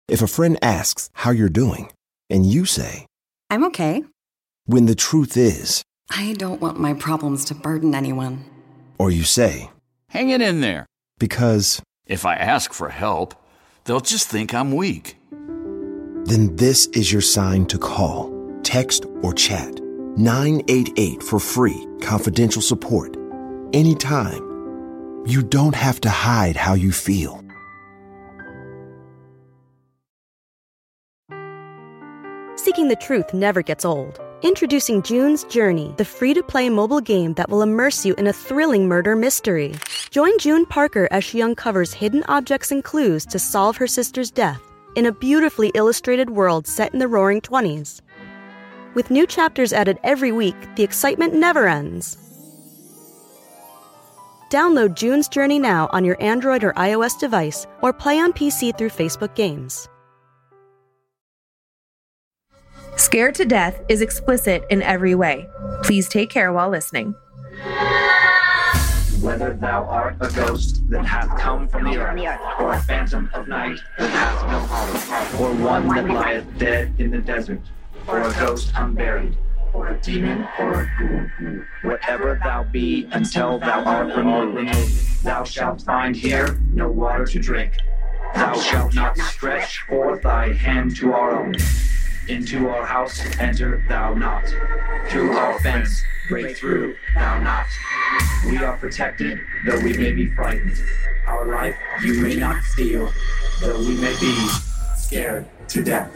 If a friend asks how you're doing, and you say, I'm okay. When the truth is, I don't want my problems to burden anyone. or you say, Hang it in there. because, If I ask for help, they'll just think I'm weak. then this is your sign to call, text, or chat 988 for free, confidential support. Anytime. You don't have to hide how you feel. Seeking the truth never gets old. Introducing June's Journey, the free-to-play mobile game that will immerse you in a thrilling murder mystery. Join June Parker as she uncovers hidden objects and clues to solve her sister's death in a beautifully illustrated world set in the Roaring '20s. With new chapters added every week, the excitement never ends. Download June's Journey now on your Android or iOS device, or play on PC through Facebook Games. Scared to Death is explicit in every way. Please take care while listening. Whether thou art a ghost that hath come from the earth, or a phantom of night that hath no home, or one that lieth dead in the desert, or a ghost unburied, or a demon, or a ghoul, whatever thou be, until thou art removed, thou shalt find here no water to drink. Thou shalt not stretch forth thy hand to our own. Into our house enter thou not. Through our fence break through thou not. We are protected, though we may be frightened. Our life you may not steal, though we may be scared to death.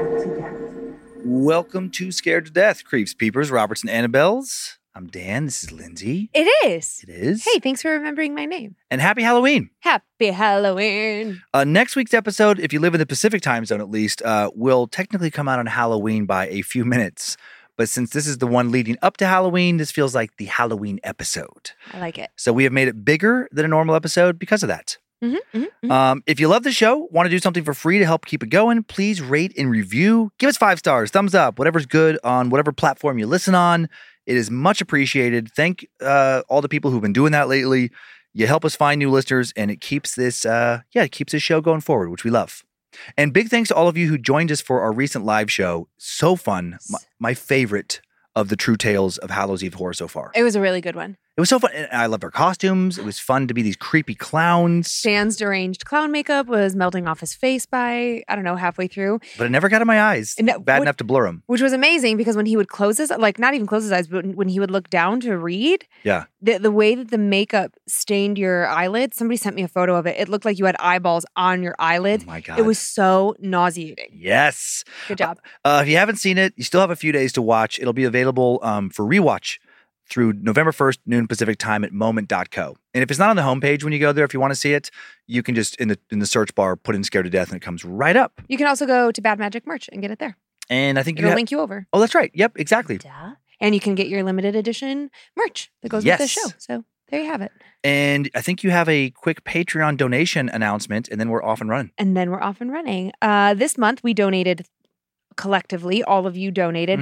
Welcome to Scared to Death, Creeps, Peepers, Roberts, and Annabelles. I'm Dan. This is Lindsay. It is. It is. Hey, thanks for remembering my name. And happy Halloween. Happy Halloween. Next week's episode, if you live in the Pacific time zone at least, will technically come out on Halloween by a few minutes. But since this is the one leading up to Halloween, this feels like the Halloween episode. I like it. So we have made it bigger than a normal episode because of that. If you love the show, want to do something for free to help keep it going, please rate and review. Give us 5 stars, thumbs up, whatever's good on whatever platform you listen on. It is much appreciated. Thank all the people who've been doing that lately. You help us find new listeners, and it keeps this, it keeps this show going forward, which we love. And big thanks to all of you who joined us for our recent live show. So fun. My favorite of the true tales of Hallows Eve horror so far. It was a really good one. It was so fun. And I loved our costumes. It was fun to be these creepy clowns. Dan's deranged clown makeup was melting off his face by, I don't know, halfway through. But it never got in my eyes. Bad enough to blur them. Which was amazing because when he would close his, like not even close his eyes, but when he would look down to read, the way that the makeup stained your eyelids, somebody sent me a photo of it. It looked like you had eyeballs on your eyelids. Oh my God. It was so nauseating. Yes. Good job. If you haven't seen it, you still have a few days to watch. It'll be available for rewatch through November 1st, noon Pacific time at moment.co. And if it's not on the homepage when you go there, if you want to see it, you can just in the search bar put in Scared to Death and it comes right up. You can also go to Bad Magic Merch and get it there. And I think it'll link you over. Oh, that's right. Yep, exactly. Duh. And you can get your limited edition merch that goes with the show. So there you have it. And I think you have a quick Patreon donation announcement, and then we're off and running. This month we donated collectively, all of you donated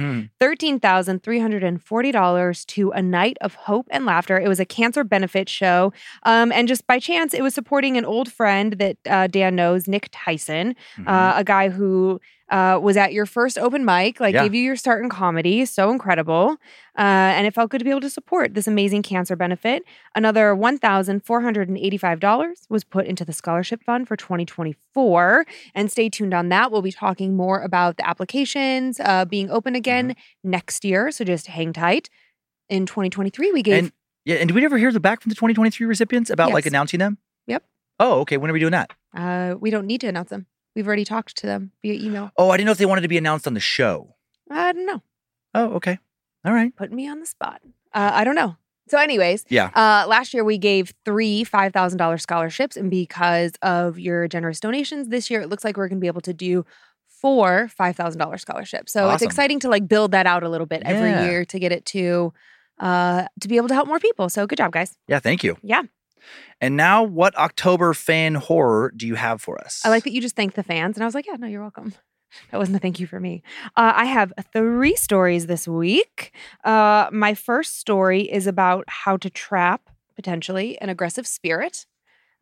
$13,340 to A Night of Hope and Laughter. It was a cancer benefit show. And just by chance, it was supporting an old friend that Dan knows, Nick Tyson, a guy who was at your first open mic, gave you your start in comedy. So incredible. And it felt good to be able to support this amazing cancer benefit. Another $1,485 was put into the scholarship fund for 2024. And stay tuned on that. We'll be talking more about the applications being open again next year. So just hang tight. In 2023, we gave... And did we ever hear back from the 2023 recipients about announcing them? Yep. Oh, okay. When are we doing that? We don't need to announce them. We've already talked to them via email. Oh, I didn't know if they wanted to be announced on the show. I don't know. Oh, okay. All right. Putting me on the spot. I don't know. So anyways, last year we gave 3 $5,000 scholarships. And because of your generous donations this year, it looks like we're going to be able to do 4 $5,000 scholarships. So It's exciting to build that out a little bit every year to get it to be able to help more people. So good job, guys. Yeah, thank you. Yeah. And now, what October fan horror do you have for us? I like that you just thanked the fans. And I was like, yeah, no, you're welcome. That wasn't a thank you for me. I have 3 stories this week. My first story is about how to trap, potentially, an aggressive spirit.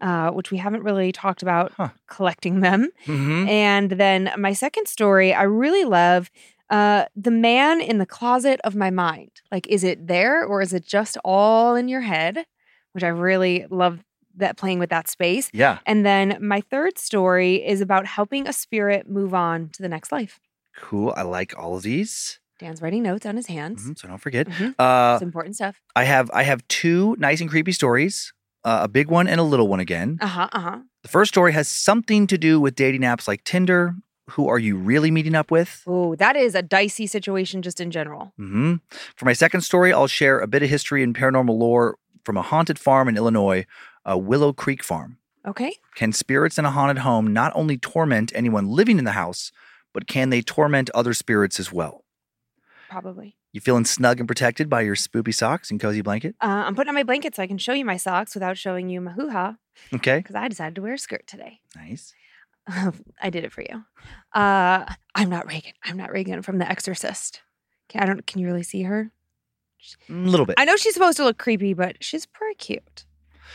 which we haven't really talked about collecting them. Mm-hmm. And then my second story, I really love the man in the closet of my mind. Like, is it there or is it just all in your head? Which I really love that, playing with that space. Yeah. And then my third story is about helping a spirit move on to the next life. Cool. I like all of these. Dan's writing notes on his hands. So don't forget. It's important stuff. I have two nice and creepy stories, a big one and a little one again. The first story has something to do with dating apps like Tinder. Who are you really meeting up with? Oh, that is a dicey situation just in general. Mm-hmm. For my second story, I'll share a bit of history and paranormal lore from a haunted farm in Illinois, Willow Creek Farm. Okay. Can spirits in a haunted home not only torment anyone living in the house, but can they torment other spirits as well? Probably. You feeling snug and protected by your spoopy socks and cozy blanket? I'm putting on my blanket so I can show you my socks without showing you my hoo-ha. Okay. Because I decided to wear a skirt today. Nice. I did it for you. I'm not Reagan. I'm not Reagan from The Exorcist. Can you really see her? A little bit. I know she's supposed to look creepy, but she's pretty cute.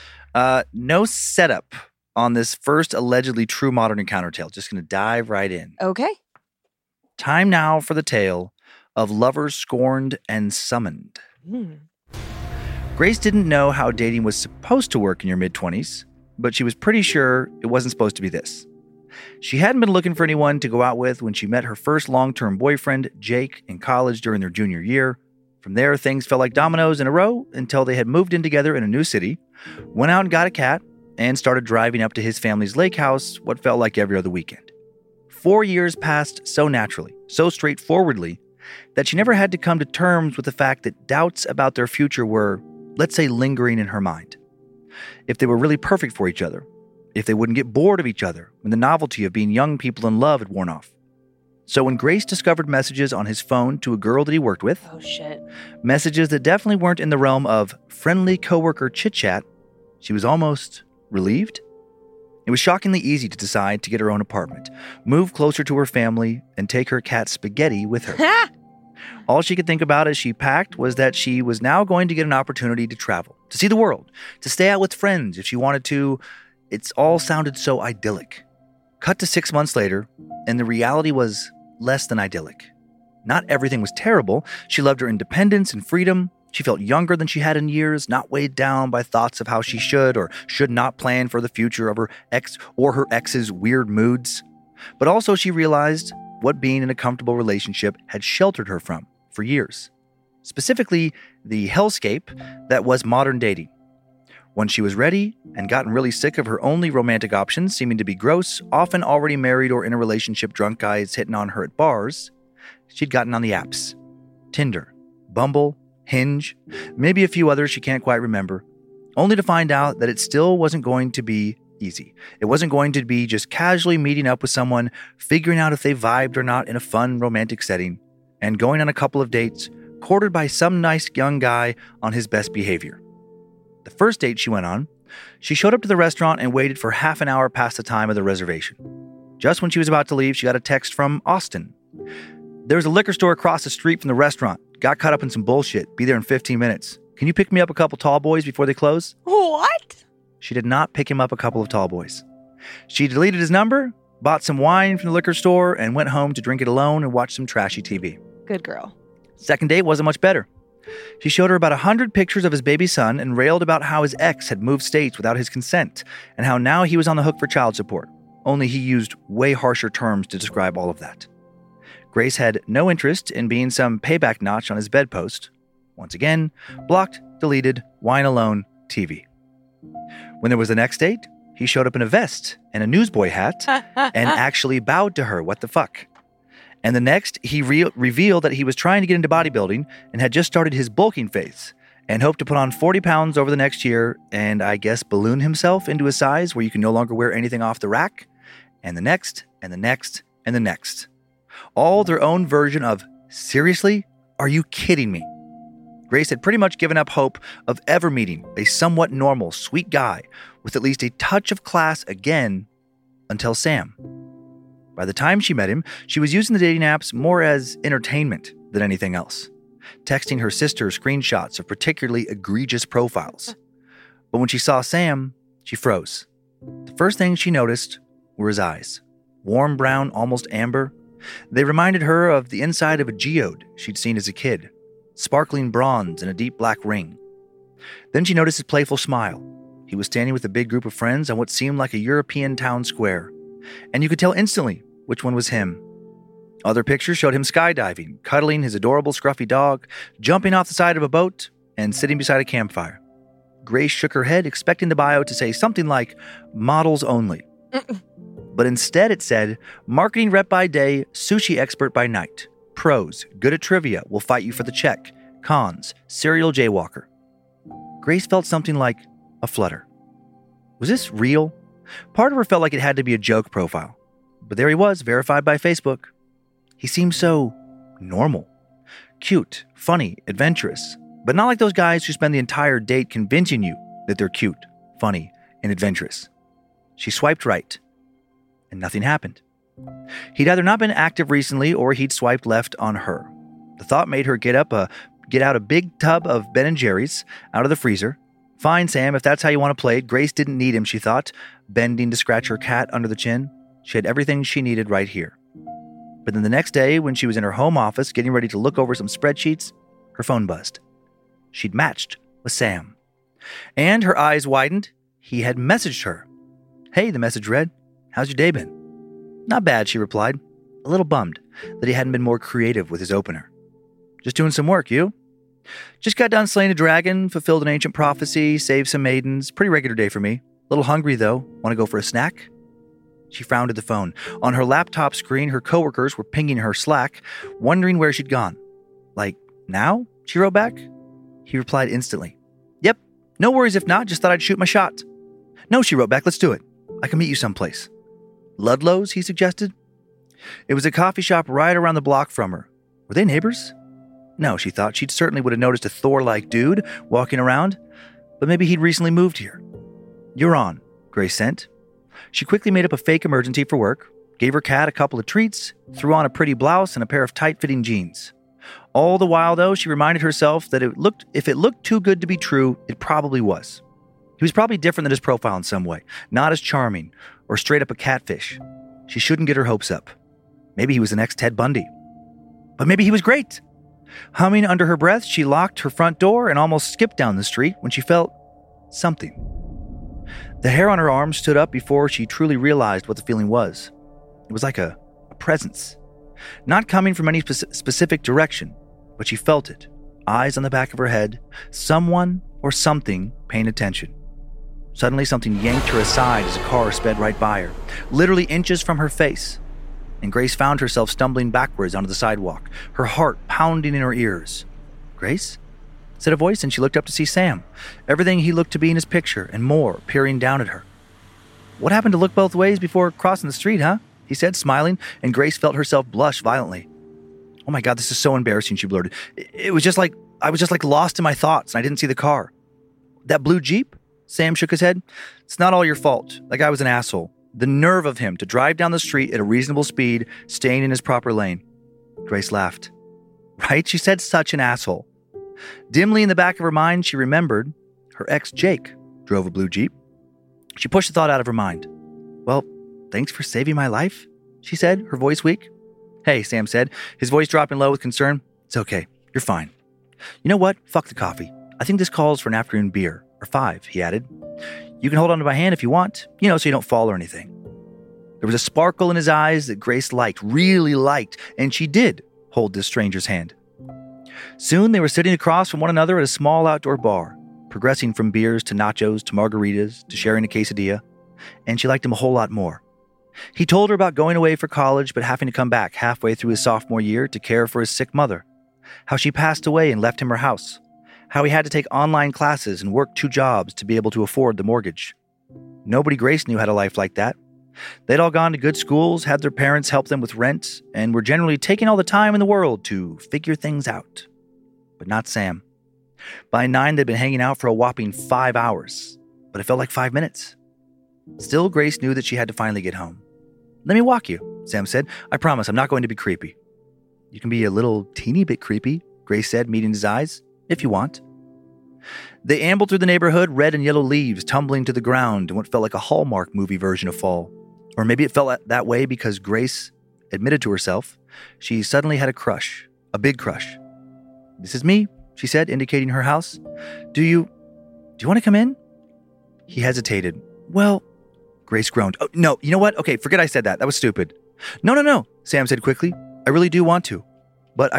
No setup on this first allegedly true modern encounter tale. Just going to dive right in. Okay. Time now for the tale of lovers scorned and summoned. Grace didn't know how dating was supposed to work in your mid-20s, but she was pretty sure it wasn't supposed to be this. She hadn't been looking for anyone to go out with when she met her first long-term boyfriend, Jake, in college during their junior year. From there, things fell like dominoes in a row until they had moved in together in a new city, went out and got a cat, and started driving up to his family's lake house what felt like every other weekend. 4 years passed so naturally, so straightforwardly, that she never had to come to terms with the fact that doubts about their future were, let's say, lingering in her mind. If they were really perfect for each other, if they wouldn't get bored of each other when the novelty of being young people in love had worn off. So when Grace discovered messages on his phone to a girl that he worked with, Oh, shit. messages that definitely weren't in the realm of friendly coworker chit-chat, she was almost relieved. It was shockingly easy to decide to get her own apartment, move closer to her family, and take her cat Spaghetti with her. All she could think about as she packed was that she was now going to get an opportunity to travel, to see the world, to stay out with friends if she wanted to. It's all sounded so idyllic. Cut to 6 months later, and the reality was less than idyllic. Not everything was terrible. She loved her independence and freedom. She felt younger than she had in years, not weighed down by thoughts of how she should or should not plan for the future of her ex or her ex's weird moods. But also she realized what being in a comfortable relationship had sheltered her from for years. Specifically, the hellscape that was modern dating. When she was ready and gotten really sick of her only romantic options seeming to be gross, often already married or in a relationship drunk guys hitting on her at bars, she'd gotten on the apps. Tinder, Bumble, Hinge, maybe a few others she can't quite remember, only to find out that it still wasn't going to be easy. It wasn't going to be just casually meeting up with someone, figuring out if they vibed or not in a fun romantic setting, and going on a couple of dates, courted by some nice young guy on his best behavior. The first date she went on, she showed up to the restaurant and waited for half an hour past the time of the reservation. Just when she was about to leave, she got a text from Austin. There's a liquor store across the street from the restaurant. Got caught up in some bullshit. Be there in 15 minutes. Can you pick me up a couple tall boys before they close? What? She did not pick him up a couple of tall boys. She deleted his number, bought some wine from the liquor store, and went home to drink it alone and watch some trashy TV. Good girl. Second date wasn't much better. She showed her about 100 pictures of his baby son and railed about how his ex had moved states without his consent and how now he was on the hook for child support. Only he used way harsher terms to describe all of that. Grace had no interest in being some payback notch on his bedpost. Once again, blocked, deleted, wine alone, TV. When there was the next date, he showed up in a vest and a newsboy hat and actually bowed to her. What the fuck? And the next, he revealed that he was trying to get into bodybuilding and had just started his bulking phase and hoped to put on 40 pounds over the next year and, I guess, balloon himself into a size where you can no longer wear anything off the rack. And the next, and the next, and the next. All their own version of, seriously? Are you kidding me? Grace had pretty much given up hope of ever meeting a somewhat normal, sweet guy with at least a touch of class again until Sam. By the time she met him, she was using the dating apps more as entertainment than anything else, texting her sister screenshots of particularly egregious profiles. But when she saw Sam, she froze. The first thing she noticed were his eyes. Warm brown, almost amber. They reminded her of the inside of a geode she'd seen as a kid, sparkling bronze and a deep black ring. Then she noticed his playful smile. He was standing with a big group of friends on what seemed like a European town square, and you could tell instantly which one was him. Other pictures showed him skydiving, cuddling his adorable scruffy dog, jumping off the side of a boat, and sitting beside a campfire. Grace shook her head, expecting the bio to say something like, models only. But instead it said, marketing rep by day, sushi expert by night. Pros, good at trivia, will fight you for the check. Cons, serial jaywalker. Grace felt something like a flutter. Was this real? Part of her felt like it had to be a joke profile. But there he was, verified by Facebook. He seemed so normal. Cute, funny, adventurous. But not like those guys who spend the entire date convincing you that they're cute, funny, and adventurous. She swiped right, and nothing happened. He'd either not been active recently or he'd swiped left on her. The thought made her get out a big tub of Ben & Jerry's out of the freezer. Fine, Sam, if that's how you want to play it. Grace didn't need him, she thought, bending to scratch her cat under the chin. She had everything she needed right here. But then the next day, when she was in her home office getting ready to look over some spreadsheets, her phone buzzed. She'd matched with Sam. And her eyes widened. He had messaged her. Hey, the message read, how's your day been? Not bad, she replied, a little bummed that he hadn't been more creative with his opener. Just doing some work, you? Just got done slaying a dragon, fulfilled an ancient prophecy, saved some maidens. Pretty regular day for me. A little hungry, though. Want to go for a snack? She frowned at the phone. On her laptop screen, her coworkers were pinging her Slack, wondering where she'd gone. Like, now? She wrote back. He replied instantly. Yep, no worries if not, just thought I'd shoot my shot. No, she wrote back, let's do it. I can meet you someplace. Ludlow's, he suggested. It was a coffee shop right around the block from her. Were they neighbors? No, she thought. She certainly would have noticed a Thor-like dude walking around, but maybe he'd recently moved here. You're on, Grace sent. She quickly made up a fake emergency for work, gave her cat a couple of treats, threw on a pretty blouse and a pair of tight-fitting jeans. All the while, though, she reminded herself that if it looked too good to be true, it probably was. He was probably different than his profile in some way, not as charming or straight up a catfish. She shouldn't get her hopes up. Maybe he was the next Ted Bundy. But maybe he was great. Humming under her breath, she locked her front door and almost skipped down the street when she felt something. The hair on her arm stood up before she truly realized what the feeling was. It was like a presence. Not coming from any specific direction, but she felt it. Eyes on the back of her head. Someone or something paying attention. Suddenly, something yanked her aside as a car sped right by her, literally inches from her face. And Grace found herself stumbling backwards onto the sidewalk, her heart pounding in her ears. Grace? Said a voice, and she looked up to see Sam. Everything he looked to be in his picture, and more, peering down at her. What happened to look both ways before crossing the street, huh? He said, smiling, and Grace felt herself blush violently. Oh my God, this is so embarrassing, she blurted. It was just like, I was just like lost in my thoughts, and I didn't see the car. That blue Jeep? Sam shook his head. It's not all your fault. That guy was an asshole. The nerve of him to drive down the street at a reasonable speed, staying in his proper lane. Grace laughed. Right? She said such an asshole. Dimly in the back of her mind, she remembered her ex Jake drove a blue Jeep. She pushed the thought out of her mind. Well, thanks for saving my life, she said, her voice weak. Hey, Sam said, his voice dropping low with concern. It's okay. You're fine. You know what? Fuck the coffee. I think this calls for an afternoon beer. Or 5, he added. You can hold onto my hand if you want, so you don't fall or anything. There was a sparkle in his eyes that Grace liked, really liked, and she did hold this stranger's hand. Soon they were sitting across from one another at a small outdoor bar, progressing from beers to nachos to margaritas to sharing a quesadilla, and she liked him a whole lot more. He told her about going away for college but having to come back halfway through his sophomore year to care for his sick mother, how she passed away and left him her house, how he had to take online classes and work 2 jobs to be able to afford the mortgage. Nobody Grace knew had a life like that. They'd all gone to good schools, had their parents help them with rent, and were generally taking all the time in the world to figure things out. But not Sam. By 9, they'd been hanging out for a whopping 5 hours, but it felt like 5 minutes. Still, Grace knew that she had to finally get home. Let me walk you, Sam said. I promise I'm not going to be creepy. You can be a little teeny bit creepy, Grace said, meeting his eyes. If you want. They ambled through the neighborhood, red and yellow leaves tumbling to the ground in what felt like a Hallmark movie version of fall. Or maybe it felt that way because Grace admitted to herself she suddenly had a crush, a big crush. "This is me," she said, indicating her house. Do you want to come in?" He hesitated. "Well," Grace groaned. "Oh, no, you know what? Okay, forget I said that. That was stupid." No, Sam said quickly. "I really do want to. But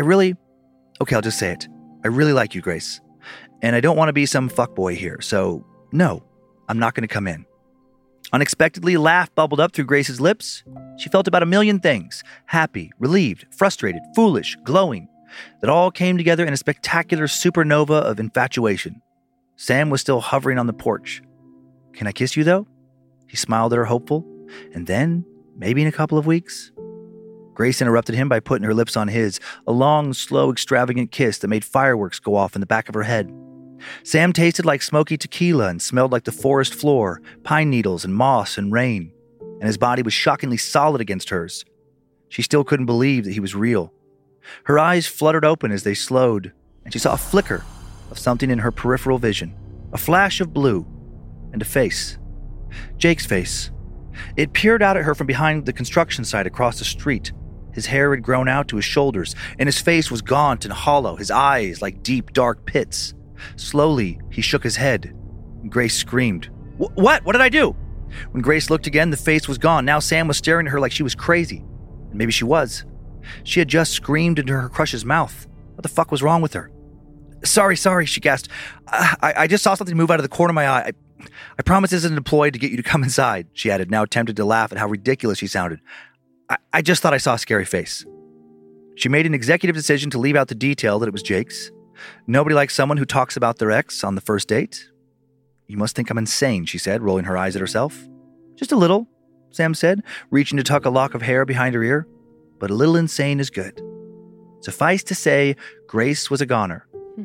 okay, I'll just say it. I really like you, Grace. And I don't want to be some fuckboy here, so no, I'm not going to come in." Unexpectedly, a laugh bubbled up through Grace's lips. She felt about a million things. Happy, relieved, frustrated, foolish, glowing. That all came together in a spectacular supernova of infatuation. Sam was still hovering on the porch. "Can I kiss you, though?" He smiled at her, hopeful. "And then, maybe in a couple of weeks?" Grace interrupted him by putting her lips on his, a long, slow, extravagant kiss that made fireworks go off in the back of her head. Sam tasted like smoky tequila and smelled like the forest floor, pine needles and moss and rain, and his body was shockingly solid against hers. She still couldn't believe that he was real. Her eyes fluttered open as they slowed, and she saw a flicker of something in her peripheral vision, a flash of blue, and a face. Jake's face. It peered out at her from behind the construction site across the street. His hair had grown out to his shoulders, and his face was gaunt and hollow, his eyes like deep, dark pits. Slowly, he shook his head. Grace screamed. What? What did I do?" When Grace looked again, the face was gone. Now Sam was staring at her like she was crazy. And maybe she was. She had just screamed into her crush's mouth. What the fuck was wrong with her? Sorry, she gasped. I just saw something move out of the corner of my eye. I promise this isn't a ploy to get you to come inside," she added, now tempted to laugh at how ridiculous she sounded. I just thought I saw a scary face." She made an executive decision to leave out the detail that it was Jake's. Nobody likes someone who talks about their ex on the first date. "You must think I'm insane," she said, rolling her eyes at herself. "Just a little," Sam said, reaching to tuck a lock of hair behind her ear. "But a little insane is good." Suffice to say, Grace was a goner.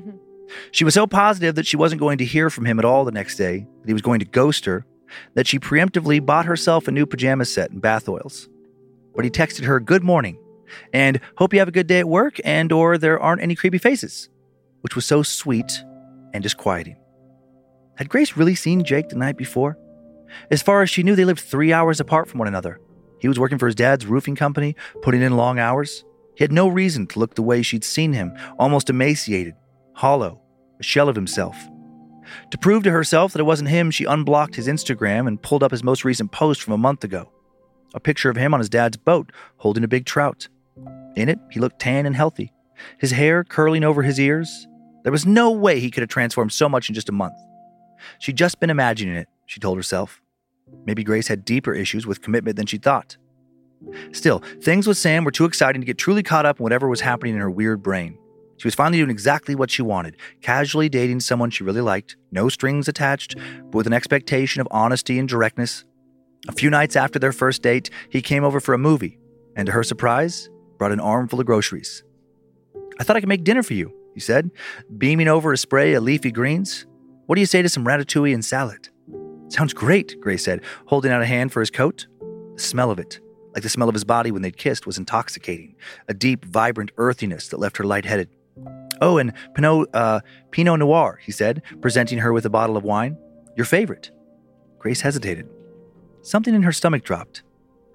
She was so positive that she wasn't going to hear from him at all the next day, that he was going to ghost her, that she preemptively bought herself a new pajama set and bath oils. But he texted her, "Good morning, and hope you have a good day at work and/or there aren't any creepy faces," which was so sweet and disquieting. Had Grace really seen Jake the night before? As far as she knew, they lived 3 hours apart from one another. He was working for his dad's roofing company, putting in long hours. He had no reason to look the way she'd seen him, almost emaciated, hollow, a shell of himself. To prove to herself that it wasn't him, she unblocked his Instagram and pulled up his most recent post from a month ago. A picture of him on his dad's boat, holding a big trout. In it, he looked tan and healthy, his hair curling over his ears. There was no way he could have transformed so much in just a month. She'd just been imagining it, she told herself. Maybe Grace had deeper issues with commitment than she thought. Still, things with Sam were too exciting to get truly caught up in whatever was happening in her weird brain. She was finally doing exactly what she wanted, casually dating someone she really liked, no strings attached, but with an expectation of honesty and directness. A few nights after their first date, he came over for a movie, and to her surprise, brought an armful of groceries. "I thought I could make dinner for you," he said, beaming over a spray of leafy greens. "What do you say to some ratatouille and salad?" "Sounds great," Grace said, holding out a hand for his coat. The smell of it, like the smell of his body when they'd kissed, was intoxicating, a deep, vibrant earthiness that left her lightheaded. "Oh, and Pinot Noir," he said, presenting her with a bottle of wine. "Your favorite." Grace hesitated. Something in her stomach dropped.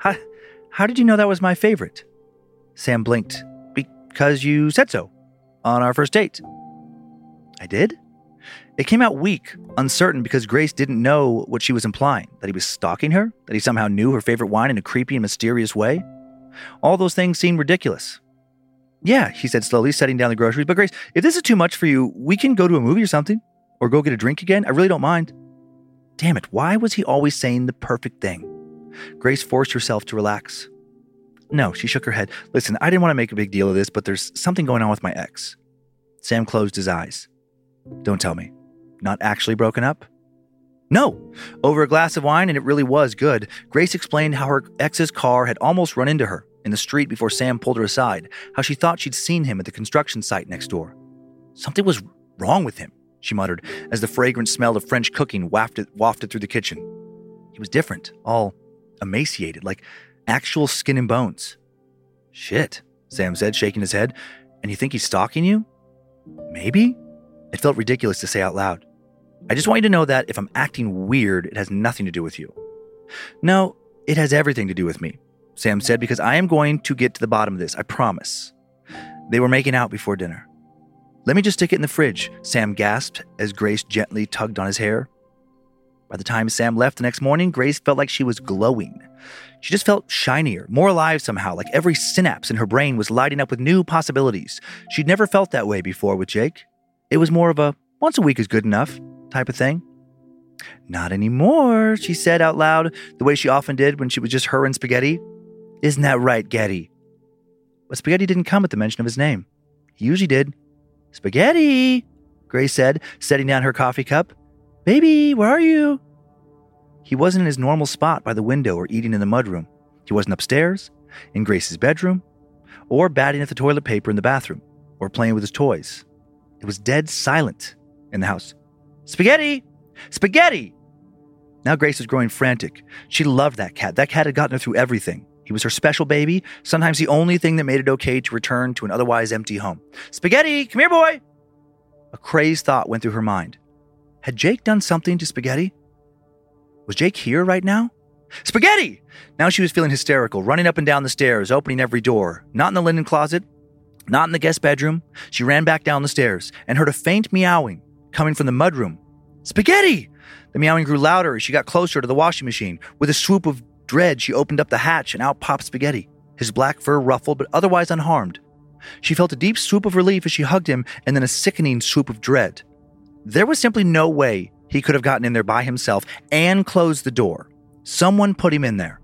How did you know that was my favorite?" Sam blinked. "Because you said so on our first date." "I did?" It came out weak, uncertain, because Grace didn't know what she was implying, that he was stalking her, that he somehow knew her favorite wine in a creepy and mysterious way. All those things seemed ridiculous. "Yeah," he said slowly, setting down the groceries. "But Grace, if this is too much for you, we can go to a movie or something, or go get a drink again. I really don't mind." Damn it, why was he always saying the perfect thing? Grace forced herself to relax. "No," she shook her head. "Listen, I didn't want to make a big deal of this, but there's something going on with my ex." Sam closed his eyes. "Don't tell me. Not actually broken up?" "No." Over a glass of wine, and it really was good, Grace explained how her ex's car had almost run into her in the street before Sam pulled her aside, how she thought she'd seen him at the construction site next door. Something was wrong with him, she muttered, as the fragrant smell of French cooking wafted through the kitchen. He was different, all emaciated, like actual skin and bones. "Shit," Sam said, shaking his head. "And you think he's stalking you?" "Maybe?" It felt ridiculous to say out loud. I just want you to know that if I'm acting weird, it has nothing to do with you. No, it has everything to do with me, Sam said, because I am going to get to the bottom of this, I promise. They were making out before dinner. Let me just stick it in the fridge, Sam gasped as Grace gently tugged on his hair. By the time Sam left the next morning, Grace felt like she was glowing. She just felt shinier, more alive somehow, like every synapse in her brain was lighting up with new possibilities. She'd never felt that way before with Jake. It was more of a once a week is good enough type of thing. Not anymore, she said out loud, the way she often did when she was just her and Spaghetti. Isn't that right, Getty? But Spaghetti didn't come at the mention of his name. He usually did. Spaghetti, Grace said, setting down her coffee cup. Baby, where are you? He wasn't in his normal spot by the window or eating in the mudroom. He wasn't upstairs, in Grace's bedroom, or batting at the toilet paper in the bathroom, or playing with his toys. It was dead silent in the house. Spaghetti! Spaghetti! Now Grace was growing frantic. She loved that cat. That cat had gotten her through everything. He was her special baby, sometimes the only thing that made it okay to return to an otherwise empty home. Spaghetti, come here, boy! A crazed thought went through her mind. Had Jake done something to Spaghetti? Was Jake here right now? Spaghetti! Now she was feeling hysterical, running up and down the stairs, opening every door. Not in the linen closet, not in the guest bedroom. She ran back down the stairs and heard a faint meowing coming from the mudroom. Spaghetti! The meowing grew louder as she got closer to the washing machine. With a swoop of dread, she opened up the hatch and out popped Spaghetti, his black fur ruffled but otherwise unharmed. She felt a deep swoop of relief as she hugged him and then a sickening swoop of dread. There was simply no way he could have gotten in there by himself and closed the door. Someone put him in there.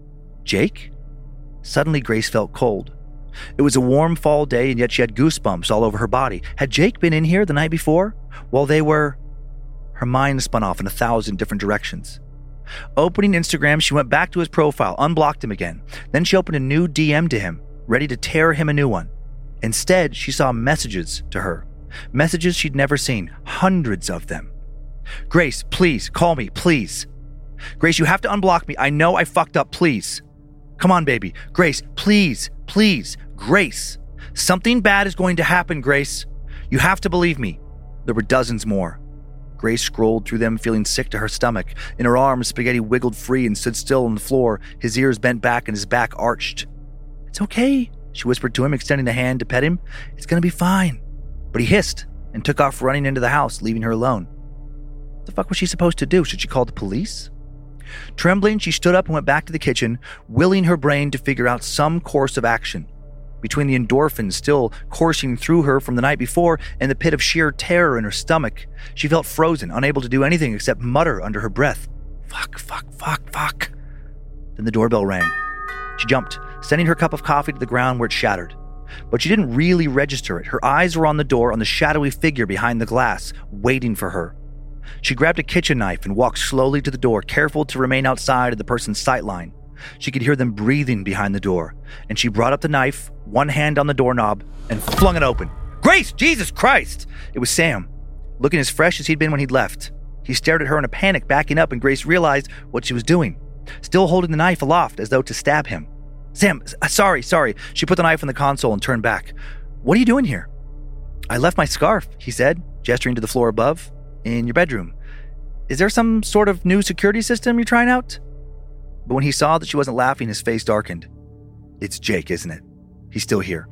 Jake? Suddenly, Grace felt cold. It was a warm fall day, and yet she had goosebumps all over her body. Had Jake been in here the night before? While they were... Her mind spun off in 1,000 different directions. Opening Instagram, she went back to his profile, unblocked him again. Then she opened a new DM to him, ready to tear him a new one. Instead, she saw messages to her. Messages she'd never seen. Hundreds of them. Grace, please, call me, please. Grace, you have to unblock me. I know I fucked up, please. Come on, baby. Grace, please, please. Grace. Something bad is going to happen, Grace. You have to believe me. There were dozens more. Grace scrolled through them, feeling sick to her stomach. In her arms, Spaghetti wiggled free and stood still on the floor, his ears bent back and his back arched. It's okay, she whispered to him, extending a hand to pet him. It's going to be fine. But he hissed and took off running into the house, leaving her alone. What the fuck was she supposed to do? Should she call the police? Trembling, she stood up and went back to the kitchen, willing her brain to figure out some course of action. Between the endorphins still coursing through her from the night before and the pit of sheer terror in her stomach, she felt frozen, unable to do anything except mutter under her breath. Fuck, fuck, fuck, fuck. Then the doorbell rang. She jumped, sending her cup of coffee to the ground where it shattered. But she didn't really register it. Her eyes were on the door, on the shadowy figure behind the glass, waiting for her. She grabbed a kitchen knife and walked slowly to the door, careful to remain outside of the person's sight line. She could hear them breathing behind the door, and she brought up the knife, one hand on the doorknob, and flung it open. Grace! Jesus Christ! It was Sam, looking as fresh as he'd been when he'd left. He stared at her in a panic, backing up, and Grace realized what she was doing, still holding the knife aloft as though to stab him. Sam, sorry. She put the knife on the console and turned back. What are you doing here? I left my scarf, he said, gesturing to the floor above. In your bedroom. Is there some sort of new security system you're trying out? But when he saw that she wasn't laughing, his face darkened. It's Jake, isn't it? He's still here.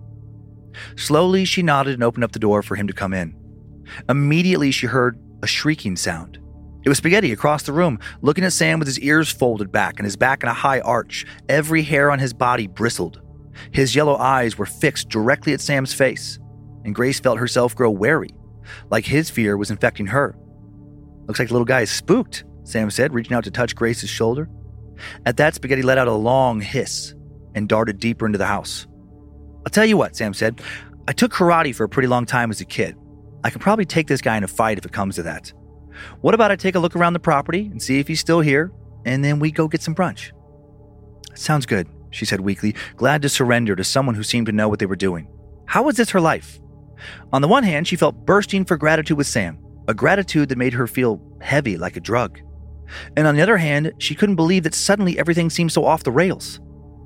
Slowly, she nodded and opened up the door for him to come in. Immediately, she heard a shrieking sound. It was Spaghetti across the room, looking at Sam with his ears folded back and his back in a high arch. Every hair on his body bristled. His yellow eyes were fixed directly at Sam's face, and Grace felt herself grow wary, like his fear was infecting her. Looks like the little guy is spooked, Sam said, reaching out to touch Grace's shoulder. At that, Spaghetti let out a long hiss and darted deeper into the house. I'll tell you what, Sam said. I took karate for a pretty long time as a kid. I can probably take this guy in a fight if it comes to that. What about I take a look around the property and see if he's still here, and then we go get some brunch? Sounds good, she said weakly, glad to surrender to someone who seemed to know what they were doing. How was this her life? On the one hand, she felt bursting for gratitude with Sam, a gratitude that made her feel heavy like a drug. And on the other hand, she couldn't believe that suddenly everything seemed so off the rails.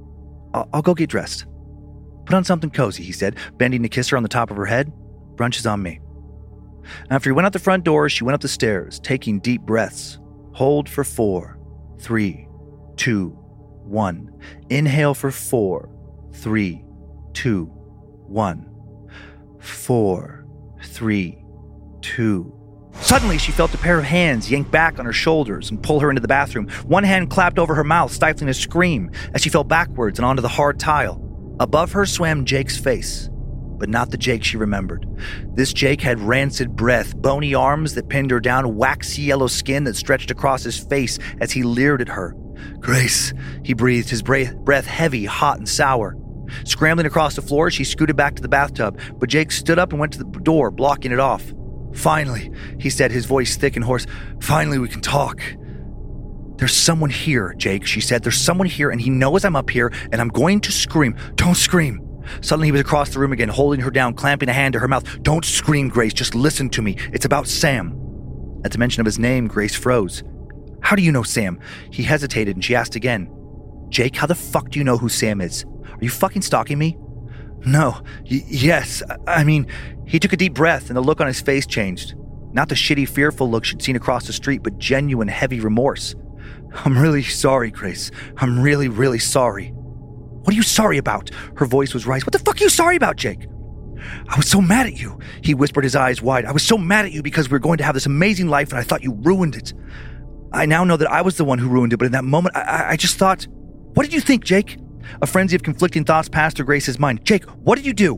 I'll go get dressed. Put on something cozy, he said, bending to kiss her on the top of her head. Brunch is on me. After he went out the front door, she went up the stairs, taking deep breaths. Hold for 4, 3, 2, 1. Inhale for 4, 3, 2, 1. 4, 3, 2. Suddenly, she felt a pair of hands yank back on her shoulders and pull her into the bathroom. One hand clapped over her mouth, stifling a scream as she fell backwards and onto the hard tile. Above her swam Jake's face, but not the Jake she remembered. This Jake had rancid breath, bony arms that pinned her down, waxy yellow skin that stretched across his face as he leered at her. "Grace," he breathed, his breath heavy, hot, and sour. Scrambling across the floor, she scooted back to the bathtub, but Jake stood up and went to the door, blocking it off. "Finally," he said, his voice thick and hoarse. "Finally, we can talk." "There's someone here, Jake," she said. "There's someone here, and he knows I'm up here, and I'm going to scream." "Don't scream." Suddenly, he was across the room again, holding her down, clamping a hand to her mouth. "Don't scream, Grace. Just listen to me. It's about Sam." At the mention of his name, Grace froze. "How do you know Sam?" He hesitated, and she asked again. "Jake, how the fuck do you know who Sam is? Are you fucking stalking me?" "No. Yes. I mean..." He took a deep breath, and the look on his face changed. Not the shitty, fearful look she'd seen across the street, but genuine, heavy remorse. "I'm really sorry, Grace. I'm really, really sorry." "What are you sorry about?" Her voice was raised. "What the fuck are you sorry about, Jake?" "I was so mad at you," he whispered, his eyes wide. "I was so mad at you because we were going to have this amazing life, and I thought you ruined it. I now know that I was the one who ruined it, but in that moment, I just thought..." "What did you think, Jake?" A frenzy of conflicting thoughts passed through Grace's mind. "Jake, what did you do?"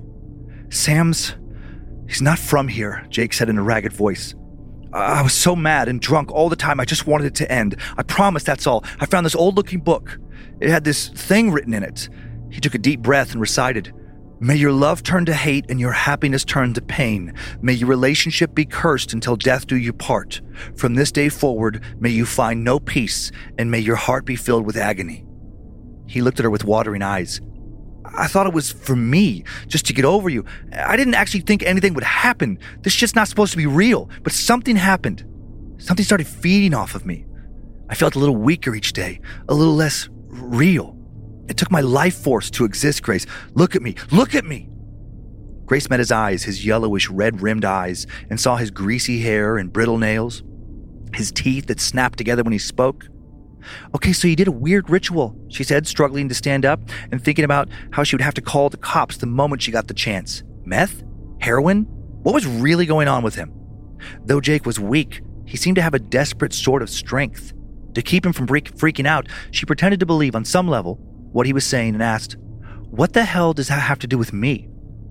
He's not from here," Jake said in a ragged voice. "I was so mad and drunk all the time, I just wanted it to end. I promise, that's all. I found this old-looking book. It had this thing written in it." He took a deep breath and recited, "May your love turn to hate and your happiness turn to pain. May your relationship be cursed until death do you part. From this day forward, may you find no peace, and may your heart be filled with agony." He looked at her with watering eyes. "I thought it was for me, just to get over you. I didn't actually think anything would happen. This shit's not supposed to be real, but something happened. Something started feeding off of me. I felt a little weaker each day, a little less real. It took my life force to exist, Grace. Look at me, look at me." Grace met his eyes, his yellowish red-rimmed eyes, and saw his greasy hair and brittle nails, his teeth that snapped together when he spoke. "Okay, so you did a weird ritual," she said, struggling to stand up and thinking about how she would have to call the cops the moment she got the chance. Meth? Heroin? What was really going on with him? Though Jake was weak, he seemed to have a desperate sort of strength. To keep him from freaking out, she pretended to believe on some level what he was saying and asked, "What the hell does that have to do with me?"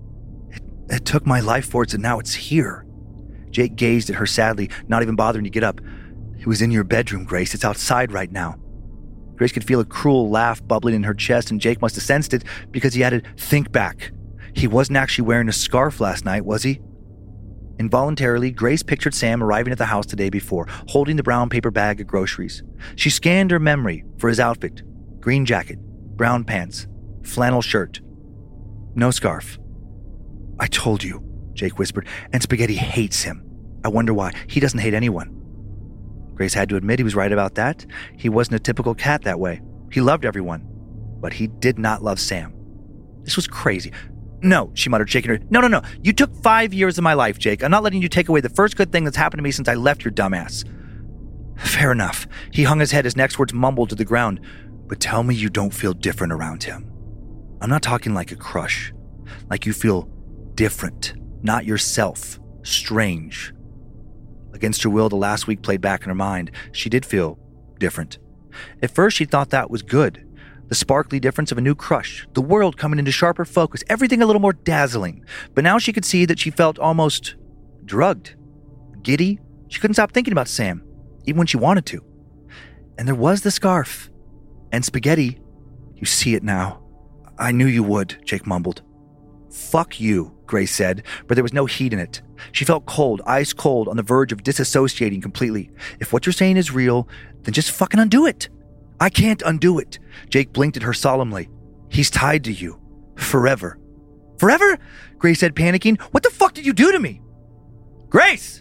It took my life force and now it's here." Jake gazed at her sadly, not even bothering to get up. "It was in your bedroom, Grace. It's outside right now." Grace could feel a cruel laugh bubbling in her chest, and Jake must have sensed it because he added, "Think back. He wasn't actually wearing a scarf last night, was he?" Involuntarily, Grace pictured Sam arriving at the house the day before, holding the brown paper bag of groceries. She scanned her memory for his outfit. Green jacket, brown pants, flannel shirt. No scarf. "I told you," Jake whispered, "and Spaghetti hates him. I wonder why. He doesn't hate anyone." Grace had to admit he was right about that. He wasn't a typical cat that way. He loved everyone, but he did not love Sam. This was crazy. "No," she muttered, shaking her. No. You took 5 years of my life, Jake. I'm not letting you take away the first good thing that's happened to me since I left your dumbass." "Fair enough." He hung his head, his next words mumbled to the ground. "But tell me you don't feel different around him. I'm not talking like a crush. Like you feel different, not yourself, strange." Against her will, the last week played back in her mind. She did feel different. At first, she thought that was good. The sparkly difference of a new crush, the world coming into sharper focus, everything a little more dazzling. But now she could see that she felt almost drugged, giddy. She couldn't stop thinking about Sam, even when she wanted to. And there was the scarf. And Spaghetti. "You see it now." "I knew you would," Jake mumbled. "Fuck you," Grace said, but there was no heat in it. She felt cold, ice cold, on the verge of disassociating completely. "If what you're saying is real, then just fucking undo it." "I can't undo it." Jake blinked at her solemnly. "He's tied to you. Forever." "Forever?" Grace said, panicking. "What the fuck did you do to me?" "Grace!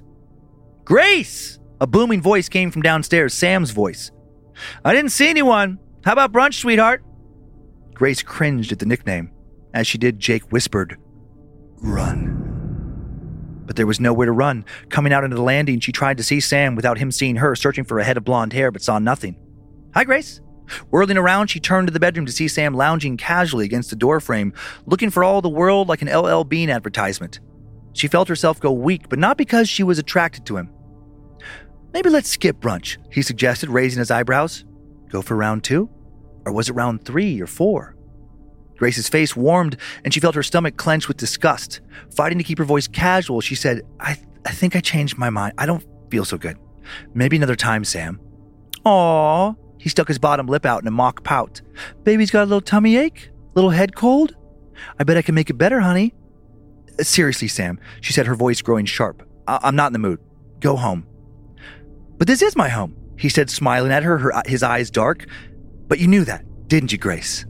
Grace!" A booming voice came from downstairs, Sam's voice. "I didn't see anyone. How about brunch, sweetheart?" Grace cringed at the nickname. As she did, Jake whispered, "Run." But there was nowhere to run. Coming out into the landing, she tried to see Sam without him seeing her, searching for a head of blonde hair, but saw nothing. "Hi, Grace." Whirling around, she turned to the bedroom to see Sam lounging casually against the doorframe, looking for all the world like an LL Bean advertisement. She felt herself go weak, but not because she was attracted to him. "Maybe let's skip brunch," he suggested, raising his eyebrows. "Go for round 2? Or was it round 3 or 4? Grace's face warmed, and she felt her stomach clench with disgust. Fighting to keep her voice casual, she said, I think I changed my mind. I don't feel so good. Maybe another time, Sam." "Aww." He stuck his bottom lip out in a mock pout. "Baby's got a little tummy ache? Little head cold? I bet I can make it better, honey." "Seriously, Sam," she said, her voice growing sharp. I'm not in the mood. Go home." "But this is my home," he said, smiling at her, his eyes dark. "But you knew that, didn't you, Grace?"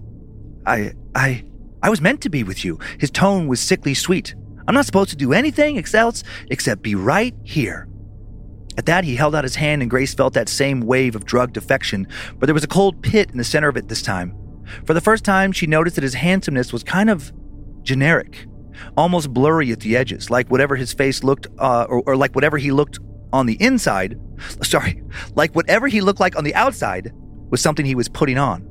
I was meant to be with you." His tone was sickly sweet. "I'm not supposed to do anything except be right here." At that, he held out his hand, and Grace felt that same wave of drugged affection, but there was a cold pit in the center of it this time. For the first time, she noticed that his handsomeness was kind of generic, almost blurry at the edges, like whatever his face looked, or like whatever he looked on the inside. Like whatever he looked like on the outside was something he was putting on.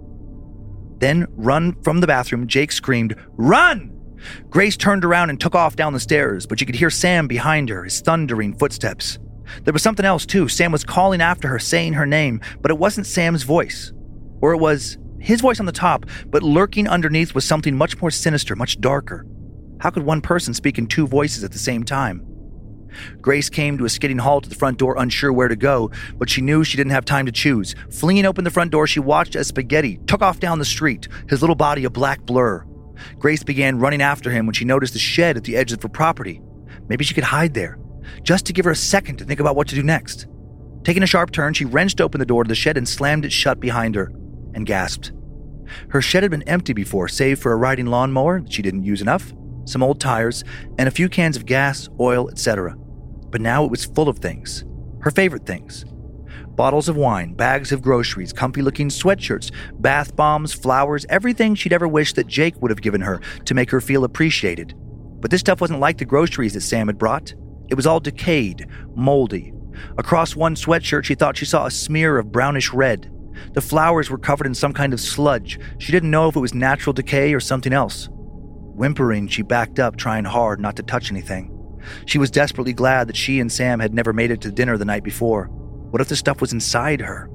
Then, run from the bathroom, Jake screamed, "Run!" Grace turned around and took off down the stairs, but she could hear Sam behind her, his thundering footsteps. There was something else, too. Sam was calling after her, saying her name, but it wasn't Sam's voice. Or it was his voice on the top, but lurking underneath was something much more sinister, much darker. How could one person speak in 2 voices at the same time? Grace came to a skidding halt at the front door, unsure where to go, but she knew she didn't have time to choose. Flinging open the front door, she watched as Spaghetti took off down the street, his little body a black blur. Grace began running after him when she noticed the shed at the edge of her property. Maybe she could hide there, just to give her a second to think about what to do next. Taking a sharp turn, she wrenched open the door to the shed and slammed it shut behind her, and gasped. Her shed had been empty before, save for a riding lawnmower that she didn't use enough, some old tires, and a few cans of gas, oil, etc. But now it was full of things. Her favorite things. Bottles of wine, bags of groceries, comfy-looking sweatshirts, bath bombs, flowers, everything she'd ever wished that Jake would have given her to make her feel appreciated. But this stuff wasn't like the groceries that Sam had brought. It was all decayed, moldy. Across one sweatshirt, she thought she saw a smear of brownish red. The flowers were covered in some kind of sludge. She didn't know if it was natural decay or something else. Whimpering, she backed up, trying hard not to touch anything. She was desperately glad that she and Sam had never made it to dinner the night before. What if the stuff was inside her?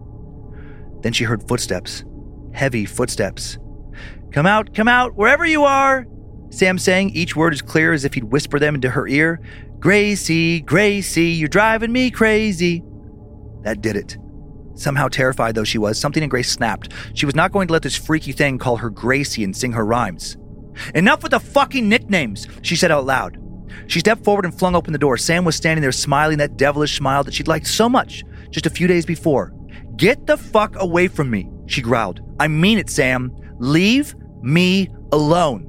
Then she heard footsteps. Heavy footsteps. Come out, wherever you are," Sam sang, each word as clear as if he'd whisper them into her ear. "Gracie, Gracie, you're driving me crazy." That did it. Somehow terrified though she was, something in Grace snapped. She was not going to let this freaky thing call her Gracie and sing her rhymes. "Enough with the fucking nicknames," she said out loud. She stepped forward and flung open the door. Sam was standing there smiling that devilish smile that she'd liked so much just a few days before. "Get the fuck away from me," she growled. "I mean it, Sam. Leave me alone."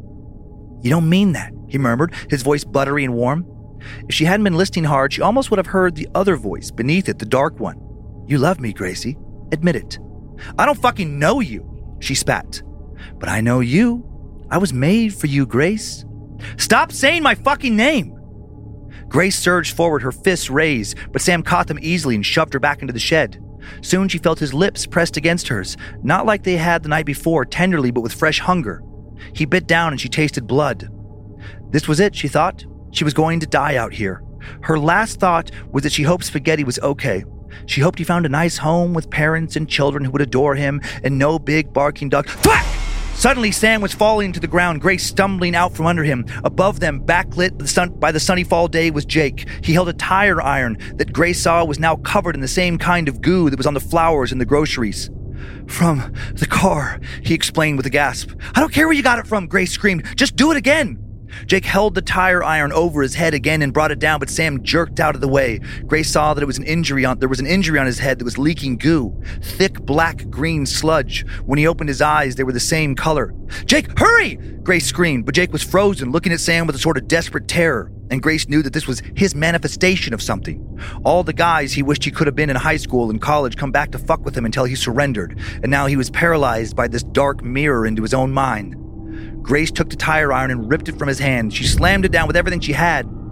"You don't mean that," he murmured, his voice buttery and warm. If she hadn't been listening hard, she almost would have heard the other voice beneath it, the dark one. "You love me, Gracie. Admit it." "I don't fucking know you," she spat. "But I know you. I was made for you, Grace." "Stop saying my fucking name!" Grace surged forward, her fists raised, but Sam caught them easily and shoved her back into the shed. Soon she felt his lips pressed against hers, not like they had the night before, tenderly but with fresh hunger. He bit down and she tasted blood. This was it, she thought. She was going to die out here. Her last thought was that she hoped Spaghetti was okay. She hoped he found a nice home with parents and children who would adore him and no big barking dog. Thwack! Suddenly, Sam was falling to the ground, Grace stumbling out from under him. Above them, backlit by the sunny fall day, was Jake. He held a tire iron that Grace saw was now covered in the same kind of goo that was on the flowers in the groceries. "From the car," he explained with a gasp. "I don't care where you got it from," Grace screamed. "Just do it again." Jake held the tire iron over his head again and brought it down, but Sam jerked out of the way. Grace saw that there was an injury on his head that was leaking goo, thick black-green sludge. When he opened his eyes, they were the same color. "Jake, hurry!" Grace screamed, but Jake was frozen, looking at Sam with a sort of desperate terror, and Grace knew that this was his manifestation of something. All the guys he wished he could have been in high school and college come back to fuck with him until he surrendered, and now he was paralyzed by this dark mirror into his own mind. Grace took the tire iron and ripped it from his hand. She slammed it down with everything she had.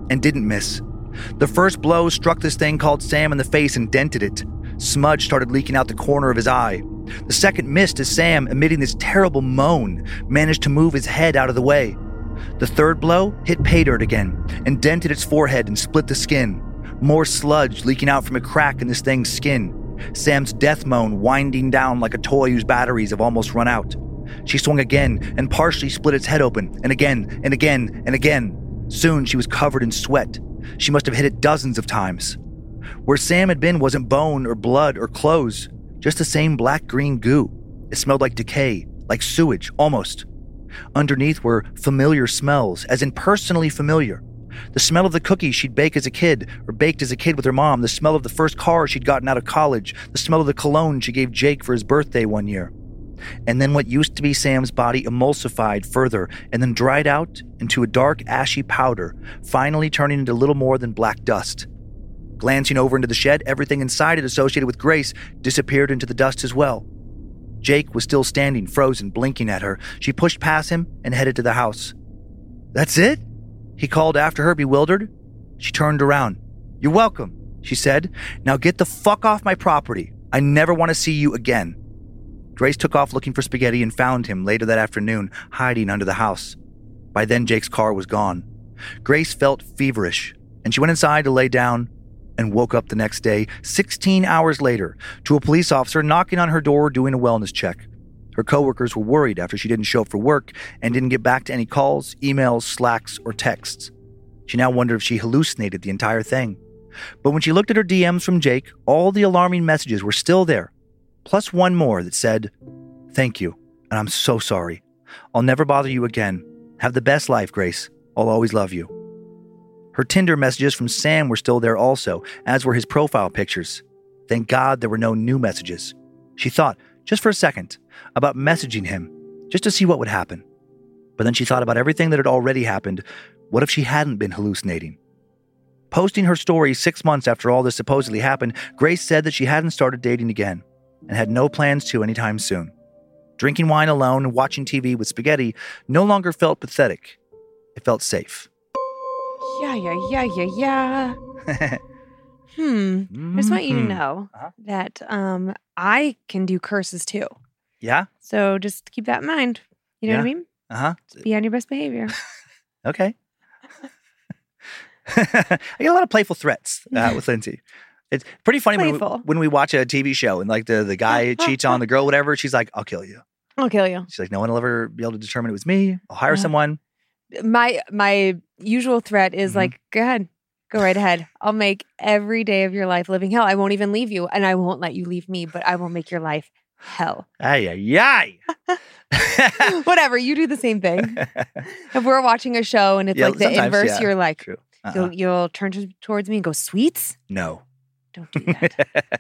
and didn't miss. The first blow struck this thing called Sam in the face and dented it. Smudge started leaking out the corner of his eye. The second missed as Sam, emitting this terrible moan, managed to move his head out of the way. The third blow hit pay dirt again and dented its forehead and split the skin. More sludge leaking out from a crack in this thing's skin. Sam's death moan winding down like a toy whose batteries have almost run out. She swung again and partially split its head open, and again, and again, and again. Soon she was covered in sweat. She must have hit it dozens of times. Where Sam had been wasn't bone or blood or clothes, just the same black-green goo. It smelled like decay, like sewage, almost. Underneath were familiar smells, as in personally familiar. The smell of the cookies she'd baked as a kid with her mom, the smell of the first car she'd gotten out of college, the smell of the cologne she gave Jake for his birthday one year. And then what used to be Sam's body emulsified further and then dried out into a dark, ashy powder, finally turning into little more than black dust. Glancing over into the shed, everything inside it associated with Grace disappeared into the dust as well. Jake was still standing, frozen, blinking at her. She pushed past him and headed to the house. "That's it?" he called after her, bewildered. She turned around. "You're welcome," she said. "Now get the fuck off my property. I never want to see you again." Grace took off looking for Spaghetti and found him later that afternoon, hiding under the house. By then, Jake's car was gone. Grace felt feverish, and she went inside to lay down and woke up the next day, 16 hours later, to a police officer knocking on her door doing a wellness check. Her coworkers were worried after she didn't show up for work and didn't get back to any calls, emails, Slacks, or texts. She now wondered if she hallucinated the entire thing. But when she looked at her DMs from Jake, all the alarming messages were still there, plus one more that said, "Thank you, and I'm so sorry. I'll never bother you again. Have the best life, Grace. I'll always love you." Her Tinder messages from Sam were still there also, as were his profile pictures. Thank God there were no new messages. She thought, just for a second, about messaging him, just to see what would happen. But then she thought about everything that had already happened. What if she hadn't been hallucinating? Posting her story 6 months after all this supposedly happened, Grace said that she hadn't started dating again and had no plans to anytime soon. Drinking wine alone and watching TV with Spaghetti no longer felt pathetic. It felt safe. Yeah. I just want you to know that I can do curses too. Yeah? So just keep that in mind. You know what I mean? Be on your best behavior. Okay. I get a lot of playful threats with Lindsay. It's pretty funny when we watch a TV show and like the guy cheats on the girl, whatever. She's like, "I'll kill you. I'll kill you." She's like, "No one will ever be able to determine it was me. I'll hire someone." My usual threat is like, "Go ahead. Go right ahead. I'll make every day of your life living hell. I won't even leave you, and I won't let you leave me, but I will make your life hell." Ay. Whatever. You do the same thing. If we're watching a show and it's like the inverse, you're like, you'll turn towards me and go, "Sweets? No. Don't do that."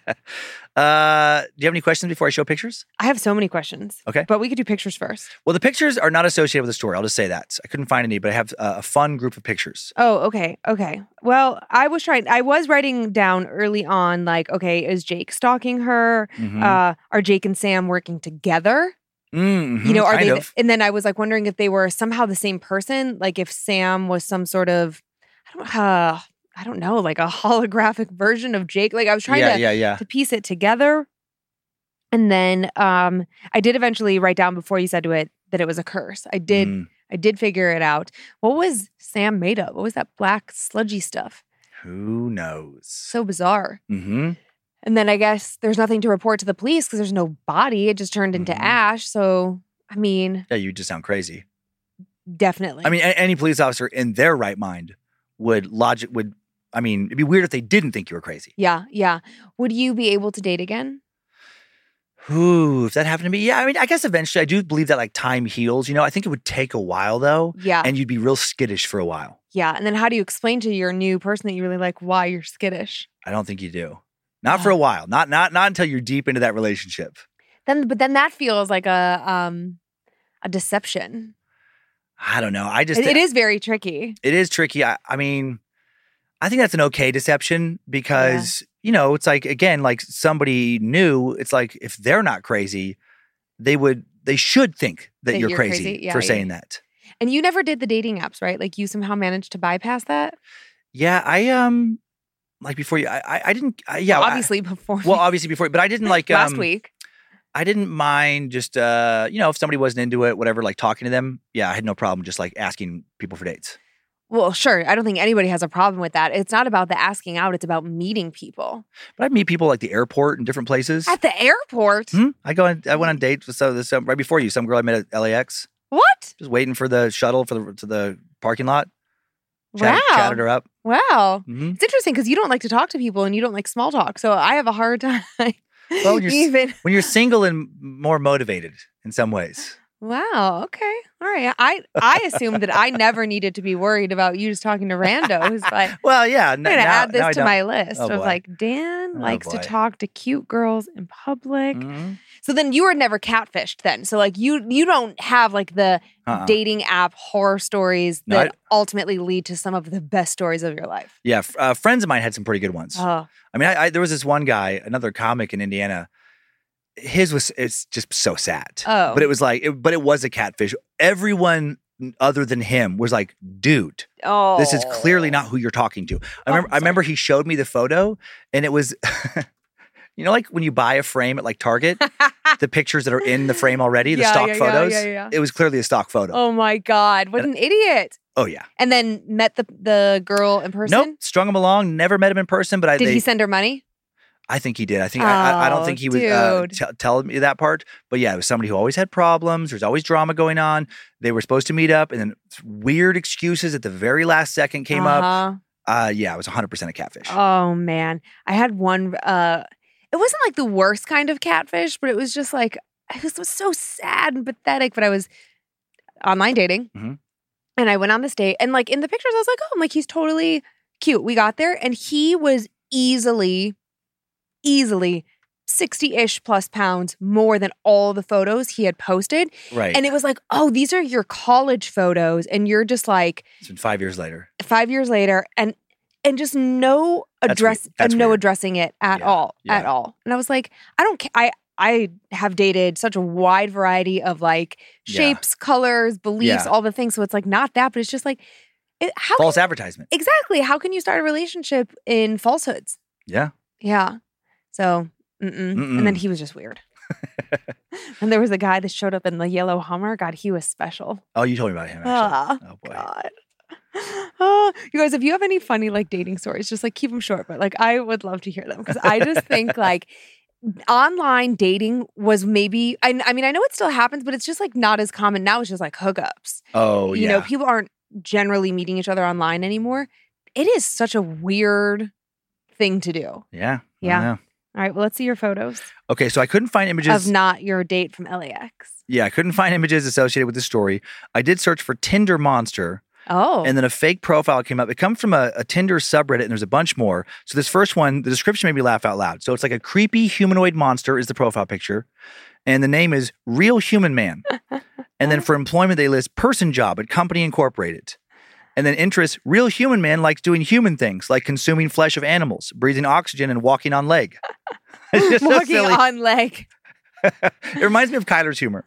Do you have any questions before I show pictures? I have so many questions. Okay. But we could do pictures first. Well, the pictures are not associated with the story. I'll just say that. I couldn't find any, but I have a fun group of pictures. Oh, okay. Well, I was writing down early on, like, okay, is Jake stalking her? Are Jake and Sam working together? Mm-hmm, you know, are they? And then I was like wondering if they were somehow the same person, like if Sam was some sort of, I don't know, like a holographic version of Jake. Like I was trying to piece it together. And then I did eventually write down before you said to it that it was a curse. I did figure it out. What was Sam made of? What was that black sludgy stuff? Who knows? So bizarre. Mm-hmm. And then I guess there's nothing to report to the police because there's no body. It just turned into ash. So, I mean. Yeah, you just sound crazy. Definitely. I mean, any police officer in their right mind it'd be weird if they didn't think you were crazy. Yeah. Would you be able to date again? Ooh, if that happened to me, yeah. I mean, I guess eventually I do believe that like time heals. You know, I think it would take a while though. Yeah. And you'd be real skittish for a while. Yeah. And then how do you explain to your new person that you really like why you're skittish? I don't think you do. Not for a while. Not until you're deep into that relationship. But then that feels like a deception. I don't know. It is very tricky. It is tricky. I mean, I think that's an okay deception because, you know, it's like, again, like somebody new, it's like if they're not crazy, they should think that you're crazy for saying that. And you never did the dating apps, right? Like you somehow managed to bypass that? Yeah, like before you, I didn't. Yeah, obviously before. Well, obviously before, but I didn't like last week. I didn't mind just if somebody wasn't into it, whatever, like talking to them. Yeah, I had no problem just like asking people for dates. Well, sure. I don't think anybody has a problem with that. It's not about the asking out. It's about meeting people. But I meet people like the airport and different places. At the airport? I went on dates with some right before you. Some girl I met at LAX. What? Just waiting for the shuttle to the parking lot. Wow. Chatted her up. Wow. Mm-hmm. It's interesting because you don't like to talk to people and you don't like small talk. So I have a hard time. Well, when you're single and more motivated in some ways. Wow. Okay. All right. I assumed that I never needed to be worried about you just talking to randos. But well, yeah. I'm going to add this to my list of boy. like, Dan likes to talk to cute girls in public. Mm-hmm. So then you were never catfished then. So like you don't have like the dating app horror stories that ultimately lead to some of the best stories of your life. Yeah. Friends of mine had some pretty good ones. Oh. I mean, there was this one guy, another comic in Indiana. It's just so sad. Oh. But it was like, it was a catfish. Everyone other than him was like, dude, this is clearly not who you're talking to. I remember he showed me the photo and it was, like when you buy a frame at like Target, the pictures that are in the frame already, the stock photos, it was clearly a stock photo. Oh my God. What an idiot. Oh yeah. And then met the girl in person? Nope. Strung him along. Never met him in person, but Did he send her money? I think he did. I think I don't think he was telling me that part, but yeah, it was somebody who always had problems. There's always drama going on. They were supposed to meet up, and then weird excuses at the very last second came up. Yeah, it was 100% a catfish. Oh man, I had one. It wasn't like the worst kind of catfish, but it was just like it was so sad and pathetic. But I was online dating, and I went on this date, and like in the pictures, I was like, oh, I'm like he's totally cute. We got there, and he was easily 60-ish plus pounds more than all the photos he had posted. Right. And it was like, oh, these are your college photos. And you're just like... It's been 5 years later. 5 years later. And just no addressing it at all. At all. And I was like, I don't care. I have dated such a wide variety of like shapes, colors, beliefs, all the things. So it's like not that, but it's just like... false advertisement. Exactly. How can you start a relationship in falsehoods? Yeah. Yeah. So, and then he was just weird. And there was a guy that showed up in the yellow Hummer. God, he was special. Oh, you told me about him, actually. Oh, boy. God. You guys, if you have any funny, like, dating stories, just, like, keep them short. But, like, I would love to hear them. Because I just think, like, online dating was maybe... I mean, I know it still happens, but it's just, like, not as common. Now it's just, like, hookups. Oh, yeah. You know, people aren't generally meeting each other online anymore. It is such a weird thing to do. Yeah. Yeah. All right, well, let's see your photos. Okay, so I couldn't find images of not your date from LAX. Yeah, I couldn't find images associated with the story. I did search for Tinder Monster. Oh. And then a fake profile came up. It comes from a Tinder subreddit, and there's a bunch more. So this first one, the description made me laugh out loud. So it's like a creepy humanoid monster is the profile picture. And the name is Real Human Man. And then for employment, they list person job at company incorporated. And then interests, Real Human Man likes doing human things like consuming flesh of animals, breathing oxygen, and walking on leg. It's just walking on leg. It reminds me of Kyler's humor.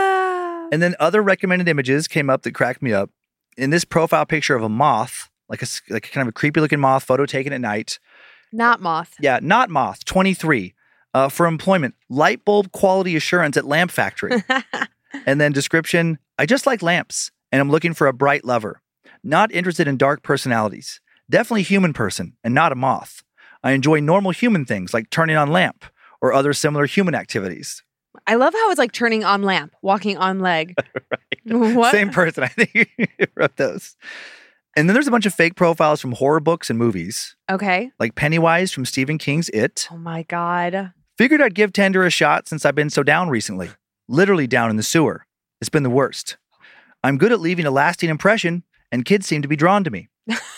And then other recommended images came up that cracked me up. In this profile picture of a moth, like kind of a creepy looking moth, photo taken at night. Not moth. Yeah, not moth, 23. For employment, light bulb quality assurance at lamp factory. And then description, I just like lamps and I'm looking for a bright lover. Not interested in dark personalities. Definitely human person and not a moth. I enjoy normal human things like turning on lamp or other similar human activities. I love how it's like turning on lamp, walking on leg. Right. What? Same person. I think you wrote those. And then there's a bunch of fake profiles from horror books and movies. Okay. Like Pennywise from Stephen King's It. Oh my God. Figured I'd give Tinder a shot since I've been so down recently. Literally down in the sewer. It's been the worst. I'm good at leaving a lasting impression, and kids seem to be drawn to me.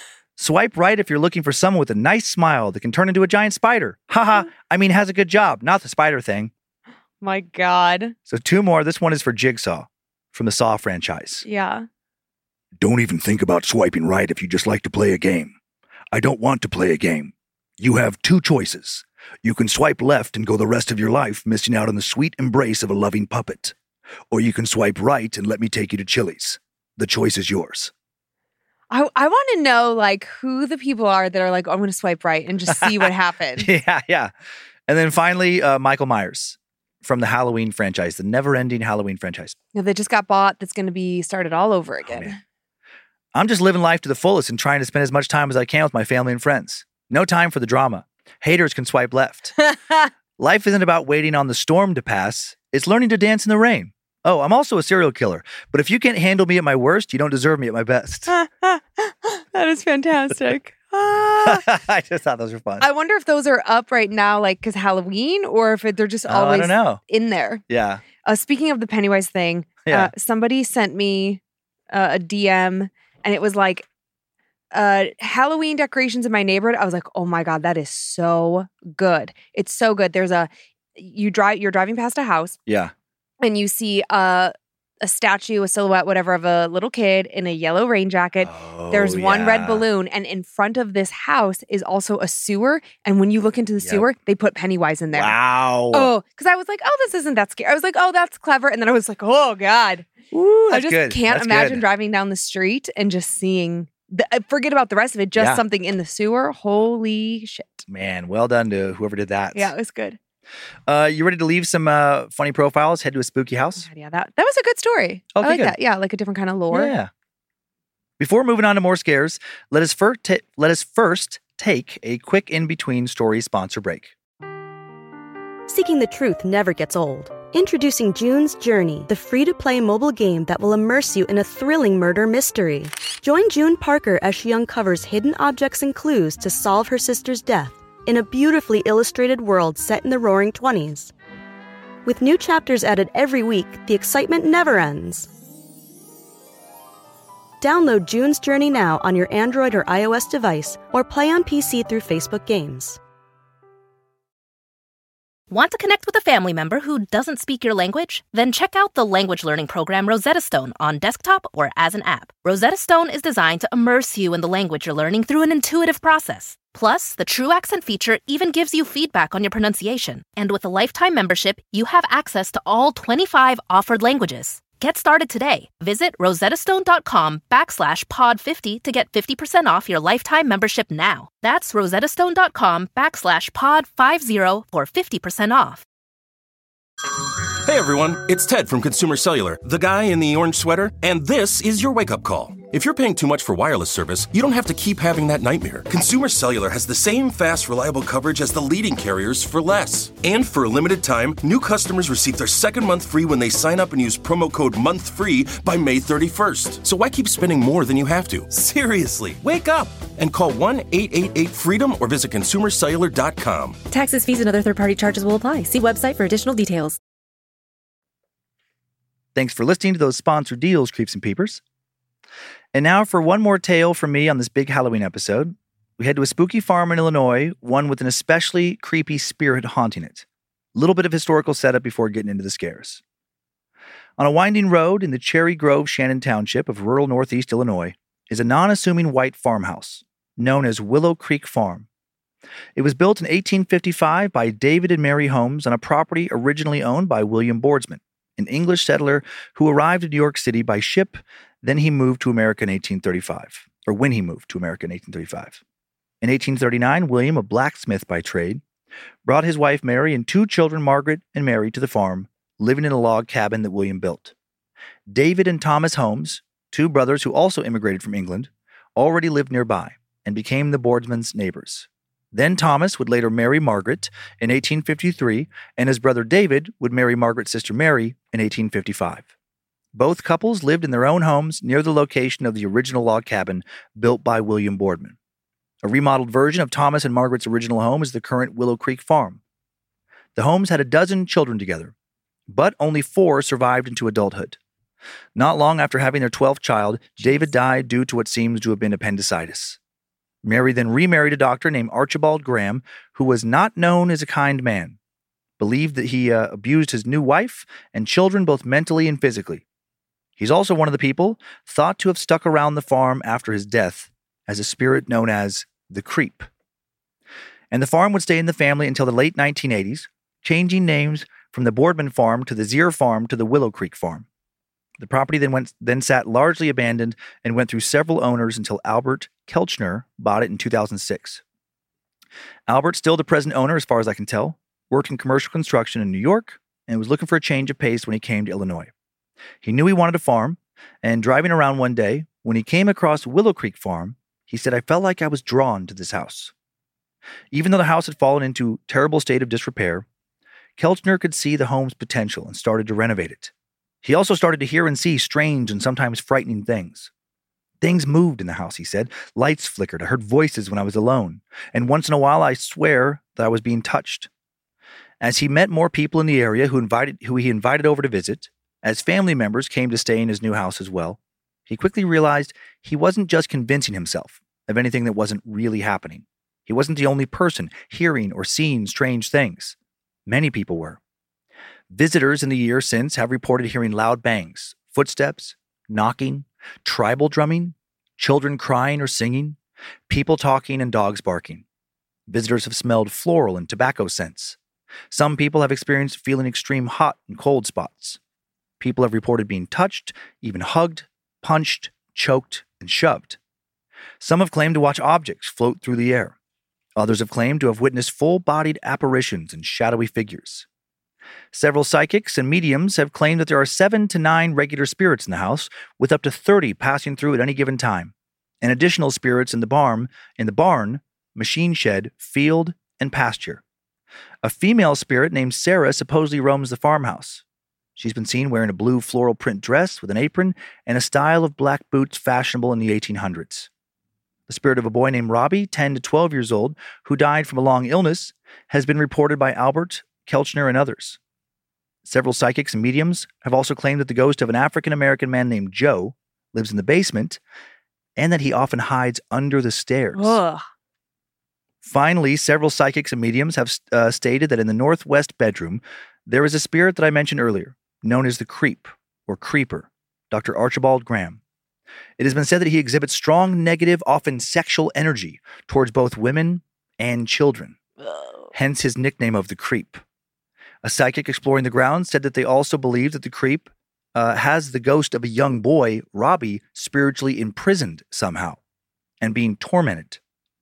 Swipe right if you're looking for someone with a nice smile that can turn into a giant spider. Haha, I mean, has a good job, not the spider thing. My God. So 2 more. This one is for Jigsaw from the Saw franchise. Yeah. Don't even think about swiping right if you just like to play a game. I don't want to play a game. You have 2 choices. You can swipe left and go the rest of your life missing out on the sweet embrace of a loving puppet. Or you can swipe right and let me take you to Chili's. The choice is yours. I want to know like who the people are that are like, oh, I'm going to swipe right and just see what happens. Yeah. And then finally, Michael Myers from the Halloween franchise, the never-ending Halloween franchise. That just got bought. That's going to be started all over again. I'm just living life to the fullest and trying to spend as much time as I can with my family and friends. No time for the drama. Haters can swipe left. Life isn't about waiting on the storm to pass. It's learning to dance in the rain. Oh, I'm also a serial killer. But if you can't handle me at my worst, you don't deserve me at my best. That is fantastic. I just thought those were fun. I wonder if those are up right now, like, because Halloween, or if they're just always I don't know. in there. Yeah. Speaking of the Pennywise thing, somebody sent me a DM, and it was like, Halloween decorations in my neighborhood. I was like, oh my God, that is so good. It's so good. There's you're driving past a house. Yeah. And you see a statue, a silhouette, whatever, of a little kid in a yellow rain jacket. There's one red balloon. And in front of this house is also a sewer. And when you look into the sewer, they put Pennywise in there. Wow. Oh, because I was like, oh, this isn't that scary. I was like, oh, that's clever. And then I was like, oh, God. Ooh, I just can't imagine driving down the street and just seeing, forget about the rest of it, just something in the sewer. Holy shit. Man, well done to whoever did that. Yeah, it was good. You ready to leave some funny profiles? Head to a spooky house? Yeah, that was a good story. Okay, I like good. that. Yeah, like a different kind of lore. Yeah. Before moving on to more scares, let us first take a quick in-between story sponsor break. Seeking the truth never gets old. Introducing June's Journey, the free-to-play mobile game that will immerse you in a thrilling murder mystery. Join June Parker as she uncovers hidden objects and clues to solve her sister's death in a beautifully illustrated world set in the Roaring 20s. With new chapters added every week, the excitement never ends. Download June's Journey now on your Android or iOS device, or play on PC through Facebook Games. Want to connect with a family member who doesn't speak your language? Then check out the language learning program Rosetta Stone on desktop or as an app. Rosetta Stone is designed to immerse you in the language you're learning through an intuitive process. Plus, the True Accent feature even gives you feedback on your pronunciation. And with a lifetime membership, you have access to all 25 offered languages. Get started today. Visit rosettastone.com/pod50 to get 50% off your lifetime membership now. That's rosettastone.com/pod50 for 50% off. Hey everyone, it's Ted from Consumer Cellular, the guy in the orange sweater, and this is your wake-up call. If you're paying too much for wireless service, you don't have to keep having that nightmare. Consumer Cellular has the same fast, reliable coverage as the leading carriers for less. And for a limited time, new customers receive their second month free when they sign up and use promo code MONTHFREE by May 31st. So why keep spending more than you have to? Seriously, wake up and call 1-888-FREEDOM or visit consumercellular.com. Taxes, fees, and other third-party charges will apply. See website for additional details. Thanks for listening to those sponsored deals, Creeps and Peepers. And now for one more tale from me on this big Halloween episode. We head to a spooky farm in Illinois, one with an especially creepy spirit haunting it. A little bit of historical setup before getting into the scares. On a winding road in the Cherry Grove Shannon Township of rural northeast Illinois is a non-assuming white farmhouse known as Willow Creek Farm. It was built in 1855 by David and Mary Holmes on a property originally owned by William Boardsman, an English settler who arrived in New York City by ship. Then he moved to America in 1835, or when he moved to America in 1835. In 1839, William, a blacksmith by trade, brought his wife Mary and two children, Margaret and Mary, to the farm, living in a log cabin that William built. David and Thomas Holmes, two brothers who also immigrated from England, already lived nearby and became the Boardsman's neighbors. Then Thomas would later marry Margaret in 1853, and his brother David would marry Margaret's sister Mary in 1855. Both couples lived in their own homes near the location of the original log cabin built by William Boardman. A remodeled version of Thomas and Margaret's original home is the current Willow Creek Farm. The Holmes had a dozen children together, but only 4 survived into adulthood. Not long after having their 12th child, David died due to what seems to have been appendicitis. Mary then remarried a doctor named Archibald Graham, who was not known as a kind man, believed that he abused his new wife and children both mentally and physically. He's also one of the people thought to have stuck around the farm after his death as a spirit known as the Creep. And the farm would stay in the family until the late 1980s, changing names from the Boardman Farm to the Zier Farm to the Willow Creek Farm. The property then sat largely abandoned and went through several owners until Albert Kelchner bought it in 2006. Albert, still the present owner as far as I can tell, worked in commercial construction in New York and was looking for a change of pace when he came to Illinois. He knew he wanted a farm, and driving around one day, when he came across Willow Creek Farm, he said, "I felt like I was drawn to this house." Even though the house had fallen into a terrible state of disrepair, Kelchner could see the home's potential and started to renovate it. He also started to hear and see strange and sometimes frightening things. Things moved in the house, he said. Lights flickered. I heard voices when I was alone. And once in a while, I swear that I was being touched. As he met more people in the area who he invited over to visit, as family members came to stay in his new house as well, he quickly realized he wasn't just convincing himself of anything that wasn't really happening. He wasn't the only person hearing or seeing strange things. Many people were. Visitors in the year since have reported hearing loud bangs, footsteps, knocking, tribal drumming, children crying or singing, people talking and dogs barking. Visitors have smelled floral and tobacco scents. Some people have experienced feeling extreme hot and cold spots. People have reported being touched, even hugged, punched, choked, and shoved. Some have claimed to watch objects float through the air. Others have claimed to have witnessed full-bodied apparitions and shadowy figures. Several psychics and mediums have claimed that there are 7 to 9 regular spirits in the house, with up to 30 passing through at any given time, and additional spirits in the barn, machine shed, field, and pasture. A female spirit named Sarah supposedly roams the farmhouse. She's been seen wearing a blue floral print dress with an apron and a style of black boots fashionable in the 1800s. The spirit of a boy named Robbie, 10 to 12 years old, who died from a long illness, has been reported by Albert Kelchner and others. Several psychics and mediums have also claimed that the ghost of an African-American man named Joe lives in the basement and that he often hides under the stairs. Ugh. Finally, several psychics and mediums have stated that in the northwest bedroom, there is a spirit that I mentioned earlier, known as the Creep or Creeper, Dr. Archibald Graham. It has been said that he exhibits strong, negative, often sexual energy towards both women and children, hence his nickname of the Creep. A psychic exploring the grounds said that they also believe that the Creep has the ghost of a young boy, Robbie, spiritually imprisoned somehow and being tormented.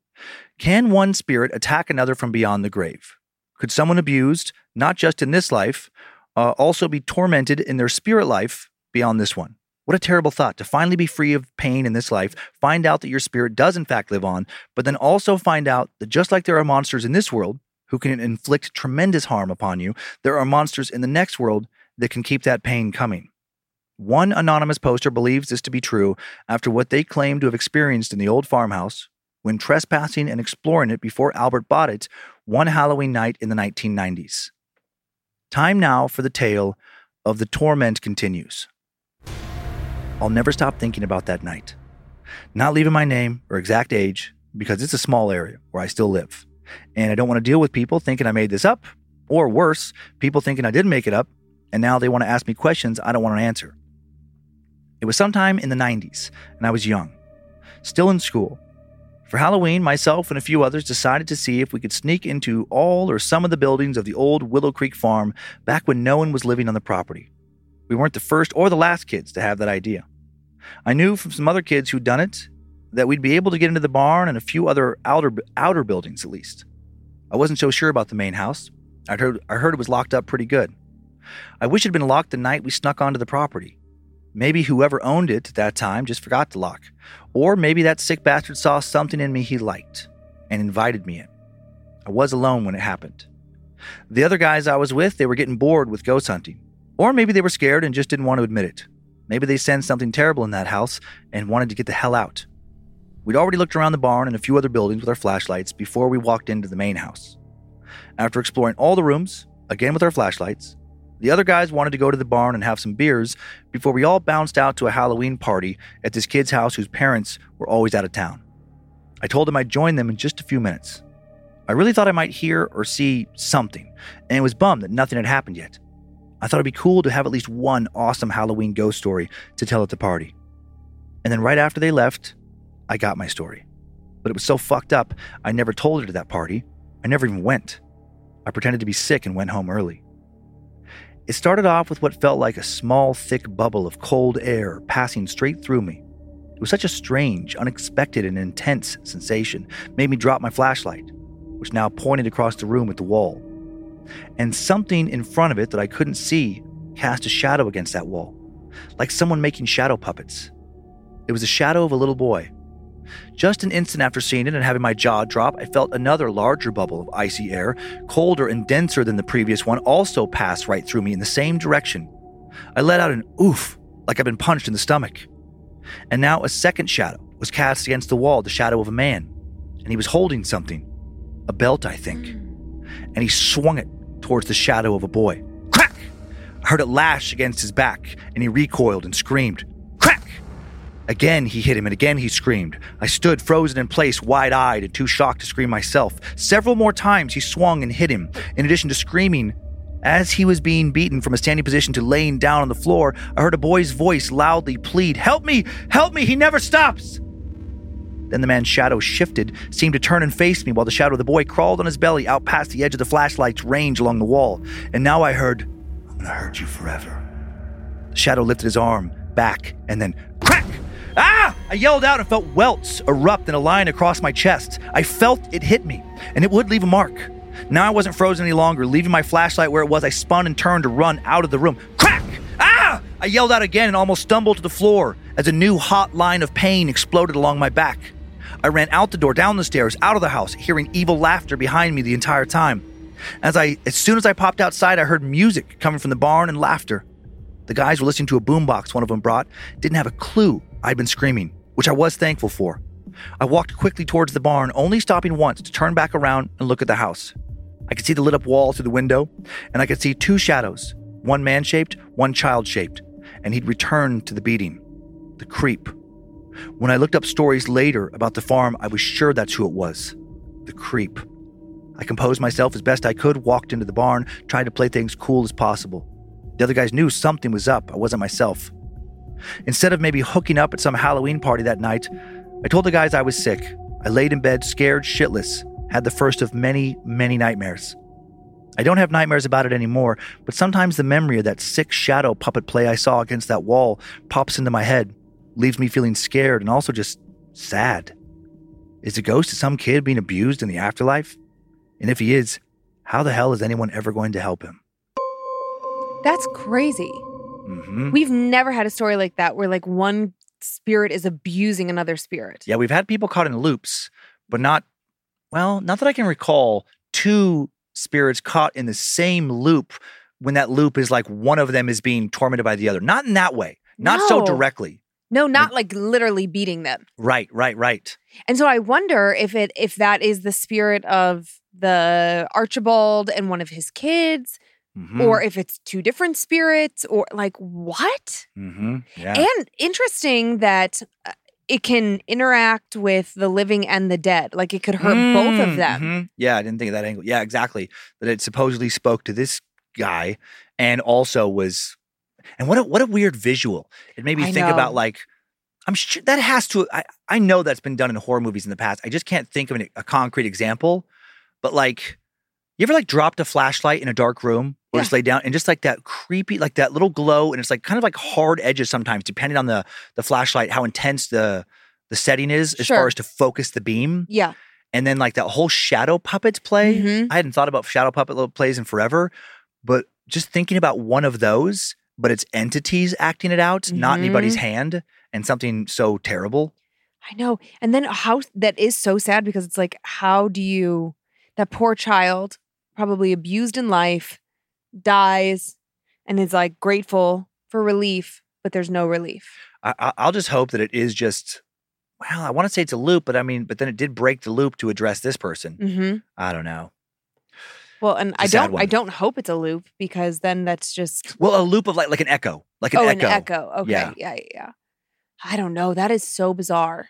Can one spirit attack another from beyond the grave? Could someone abused, not just in this life, also be tormented in their spirit life beyond this one? What a terrible thought, to finally be free of pain in this life, find out that your spirit does in fact live on, but then also find out that just like there are monsters in this world who can inflict tremendous harm upon you, there are monsters in the next world that can keep that pain coming. One anonymous poster believes this to be true after what they claim to have experienced in the old farmhouse when trespassing and exploring it before Albert bought it one Halloween night in the 1990s. Time now for the tale of The Torment Continues. I'll never stop thinking about that night. Not leaving my name or exact age because it's a small area where I still live. And I don't want to deal with people thinking I made this up, or worse, people thinking I didn't make it up, and now they want to ask me questions I don't want to answer. It was sometime in the 90s, and I was young, still in school. For Halloween, myself and a few others decided to see if we could sneak into all or some of the buildings of the old Willow Creek farm back when no one was living on the property. We weren't the first or the last kids to have that idea. I knew from some other kids who'd done it that we'd be able to get into the barn and a few other outer buildings at least. I wasn't so sure about the main house. I heard it was locked up pretty good. I wish it had been locked the night we snuck onto the property. Maybe whoever owned it at that time just forgot to lock. Or maybe that sick bastard saw something in me he liked and invited me in. I was alone when it happened. The other guys I was with, they were getting bored with ghost hunting. Or maybe they were scared and just didn't want to admit it. Maybe they sensed something terrible in that house and wanted to get the hell out. We'd already looked around the barn and a few other buildings with our flashlights before we walked into the main house. After exploring all the rooms, again with our flashlights, the other guys wanted to go to the barn and have some beers before we all bounced out to a Halloween party at this kid's house whose parents were always out of town. I told them I'd join them in just a few minutes. I really thought I might hear or see something, and was bummed that nothing had happened yet. I thought it'd be cool to have at least one awesome Halloween ghost story to tell at the party. And then right after they left, I got my story. But it was so fucked up, I never told it at that party. I never even went. I pretended to be sick and went home early. It started off with what felt like a small, thick bubble of cold air passing straight through me. It was such a strange, unexpected, and intense sensation. It made me drop my flashlight, which now pointed across the room at the wall. And something in front of it that I couldn't see cast a shadow against that wall, like someone making shadow puppets. It was a shadow of a little boy. Just an instant after seeing it and having my jaw drop, I felt another larger bubble of icy air, colder and denser than the previous one, also pass right through me in the same direction. I let out an oof, like I'd been punched in the stomach. And now a second shadow was cast against the wall, the shadow of a man. And he was holding something. A belt, I think. And he swung it towards the shadow of a boy. Crack! I heard it lash against his back, and he recoiled and screamed. Crack! Again he hit him, and again he screamed. I stood frozen in place, wide-eyed and too shocked to scream myself. Several more times he swung and hit him. In addition to screaming, as he was being beaten from a standing position to laying down on the floor, I heard a boy's voice loudly plead, "Help me! Help me! He never stops!" Then the man's shadow shifted, seemed to turn and face me, while the shadow of the boy crawled on his belly out past the edge of the flashlight's range along the wall. And now I heard, "I'm gonna hurt you forever." The shadow lifted his arm back, and then crack! Ah! I yelled out and felt welts erupt in a line across my chest. I felt it hit me, and it would leave a mark. Now I wasn't frozen any longer. Leaving my flashlight where it was, I spun and turned to run out of the room. Crack! Ah! I yelled out again and almost stumbled to the floor as a new hot line of pain exploded along my back. I ran out the door, down the stairs, out of the house, hearing evil laughter behind me the entire time. As soon as I popped outside, I heard music coming from the barn and laughter. The guys were listening to a boombox one of them brought. Didn't have a clue I'd been screaming, which I was thankful for. I walked quickly towards the barn, only stopping once to turn back around and look at the house. I could see the lit up wall through the window, and I could see two shadows, one man-shaped, one child-shaped, and he'd returned to the beating. The creep. When I looked up stories later about the farm, I was sure that's who it was. The creep. I composed myself as best I could, walked into the barn, tried to play things cool as possible. The other guys knew something was up. I wasn't myself. Instead of maybe hooking up at some Halloween party that night, I told the guys I was sick. I laid in bed, scared shitless, had the first of many, many nightmares. I don't have nightmares about it anymore, but sometimes the memory of that sick shadow puppet play I saw against that wall pops into my head, leaves me feeling scared and also just sad. Is the ghost of some kid being abused in the afterlife? And if he is, how the hell is anyone ever going to help him? That's crazy. Mm-hmm. We've never had a story like that where like one spirit is abusing another spirit. Yeah, we've had people caught in loops, but not that I can recall two spirits caught in the same loop when that loop is like one of them is being tormented by the other. Not in that way. Not so directly. No, not like literally beating them. Right. And so I wonder if that is the spirit of the Archibald and one of his kids, or if it's two different spirits, or like what? Mm-hmm. Yeah. And interesting that it can interact with the living and the dead. Like it could hurt both of them. Mm-hmm. Yeah, I didn't think of that angle. Yeah, exactly. That it supposedly spoke to this guy and also was... And what a weird visual. It made me think about like... I'm sure that has to... I know that's been done in horror movies in the past. I just can't think of a concrete example. But like... You ever like dropped a flashlight in a dark room or just lay down and just like that creepy, like that little glow, and it's like kind of like hard edges sometimes depending on the flashlight, how intense the setting is as far as to focus the beam. Yeah. And then like that whole shadow puppets play. I hadn't thought about shadow puppet plays in forever, but just thinking about one of those, but it's entities acting it out, not anybody's hand, and something so terrible. I know. And then how that is so sad because it's like, how do you, that poor child, probably abused in life, dies, and is like grateful for relief, but there's no relief. I'll just hope that it is just, well, I want to say it's a loop, but but then it did break the loop to address this person. I don't know. Well, and I don't hope it's a loop because then that's just... Well, a loop of like an echo. Like an echo. An echo. Okay. Yeah. I don't know. That is so bizarre.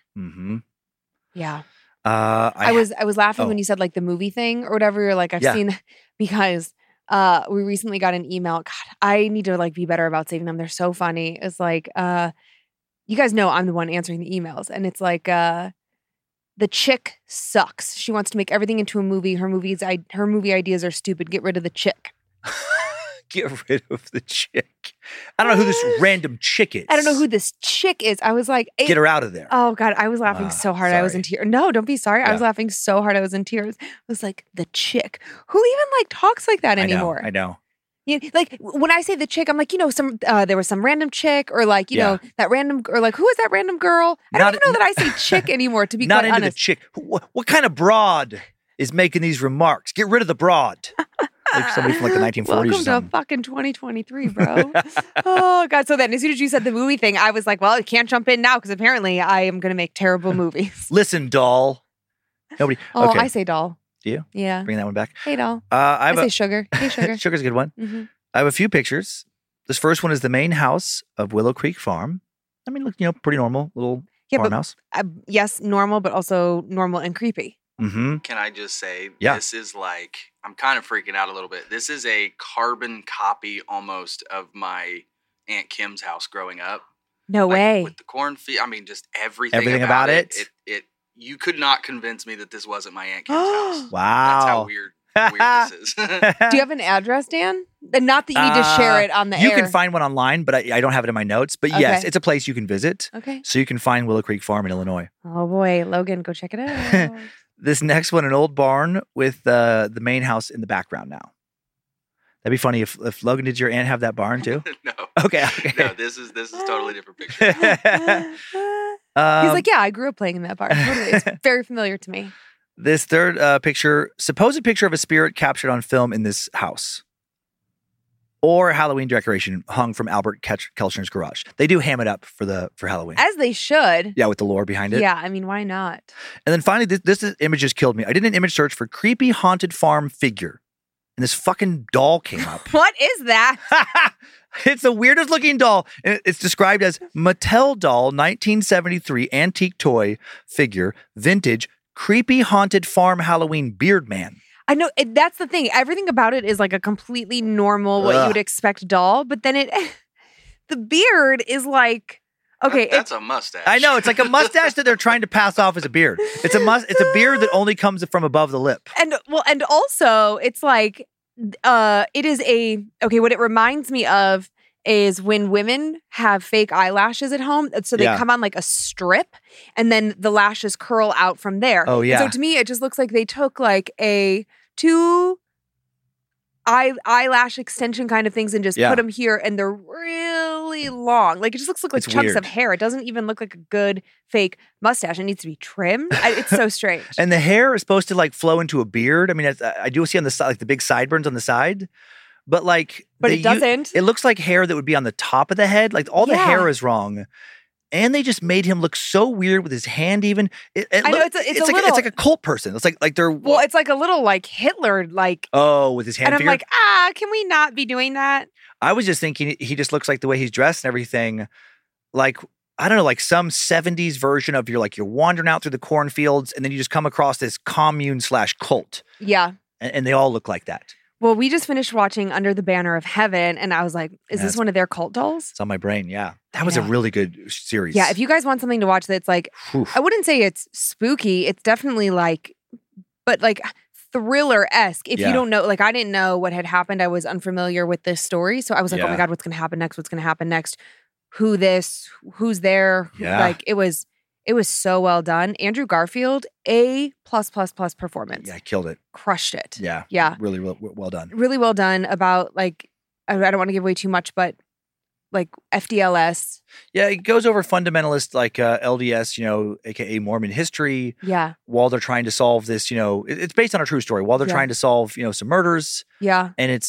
Yeah. I was laughing when you said like the movie thing or whatever. You're like, I've seen that because we recently got an email. God, I need to like be better about saving them. They're so funny. It's like, you guys know I'm the one answering the emails, and it's like, the chick sucks. She wants to make everything into a movie. Her movie ideas are stupid. Get rid of the chick. Get rid of the chick. I don't know who this random chick is. I don't know who this chick is. I was like, Get her out of there. Oh God, I was laughing so hard. I was in tears. No, don't be sorry. I was laughing so hard. I was in tears. I was like, the chick. Who even like talks like that anymore? I know. You know, like when I say the chick, I'm like, some there was some random chick, or like, you know, that random, or like, who is that random girl? I don't even know that I say chick anymore, to be quite honest. Not into the chick. What kind of broad is making these remarks? Get rid of the broad. Like somebody from like the 1940s Welcome or something. to fucking 2023, bro. Oh God. So then as soon as you said the movie thing, I was like, well, I can't jump in now because apparently I am going to make terrible movies. Listen, doll. Nobody. Oh, okay. I say doll. Do you? Yeah. Bring that one back. Hey, doll. I say sugar. Hey, sugar. Sugar's a good one. Mm-hmm. I have a few pictures. This first one is the main house of Willow Creek Farm. I mean, look, pretty normal little farmhouse. Yes, normal, but also normal and creepy. Mm-hmm. Can I just say, this is like, I'm kind of freaking out a little bit. This is a carbon copy almost of my Aunt Kim's house growing up. No way. With the cornfield. I mean, just everything about it. You could not convince me that this wasn't my Aunt Kim's house. Wow. That's how weird this is. Do you have an address, Dan? And not that you need to share it on the air. You can find one online, but I don't have it in my notes. But yes, it's a place you can visit. Okay. So you can find Willow Creek Farm in Illinois. Oh boy, Logan, go check it out. This next one, an old barn with the main house in the background now. That'd be funny if Logan, did your aunt have that barn too? No. Okay. No, this is totally different picture. He's like, yeah, I grew up playing in that barn. Totally. It's very familiar to me. This third picture, supposed picture of a spirit captured on film in this house. Or a Halloween decoration hung from Albert Kelchner's garage. They do ham it up for Halloween. As they should. Yeah, with the lore behind it. Yeah, I mean, why not? And then finally, this image just killed me. I did an image search for creepy haunted farm figure. And this fucking doll came up. What is that? It's the weirdest looking doll. It's described as Mattel doll 1973 antique toy figure, vintage, creepy haunted farm Halloween beard man. I know, that's the thing. Everything about it is like a completely normal, what you would expect doll. But then the beard is like, okay. That's a mustache. I know. It's like a mustache that they're trying to pass off as a beard. It's a beard that only comes from above the lip. And also it's like, it is what it reminds me of is when women have fake eyelashes at home. So they come on like a strip and then the lashes curl out from there. Oh, yeah. And so to me, it just looks like they took like two eyelash extension kind of things and just put them here and they're really long. Like it just looks like It's chunks weird. of hair. It doesn't even look like a good fake mustache. It needs to be trimmed. It's so strange. And the hair is supposed to like flow into a beard. I mean, I do see on the side, like the big sideburns on the side. But it doesn't. It looks like hair that would be on the top of the head. Like all the hair is wrong. And they just made him look so weird with his hand even. I know, it's like a cult person. It's like they're... Well, it's like a little like Hitler, like... Oh, with his hand And I'm finger? like, can we not be doing that? I was just thinking he just looks like the way he's dressed and everything. Like, I don't know, like some 70s version of you're wandering out through the cornfields and then you just come across this commune/cult. Yeah. And they all look like that. Well, we just finished watching Under the Banner of Heaven, and I was like, is this one of their cult dolls? It's on my brain, yeah. That was a really good series. Yeah, if you guys want something to watch that's like, I wouldn't say it's spooky. It's definitely like, but like thriller-esque. If you don't know, like I didn't know what had happened. I was unfamiliar with this story. So I was like, oh my God, what's going to happen next? What's going to happen next? Who's there? Yeah. Like it was so well done. Andrew Garfield, A++ performance. Yeah, killed it. Crushed it. Yeah. Yeah. Really well done. Really well done about like, I don't want to give away too much, but like FDLS. Yeah, it goes over fundamentalist like LDS, aka Mormon history. Yeah. While they're trying to solve this, it's based on a true story. While they're trying to solve, some murders. Yeah. And it's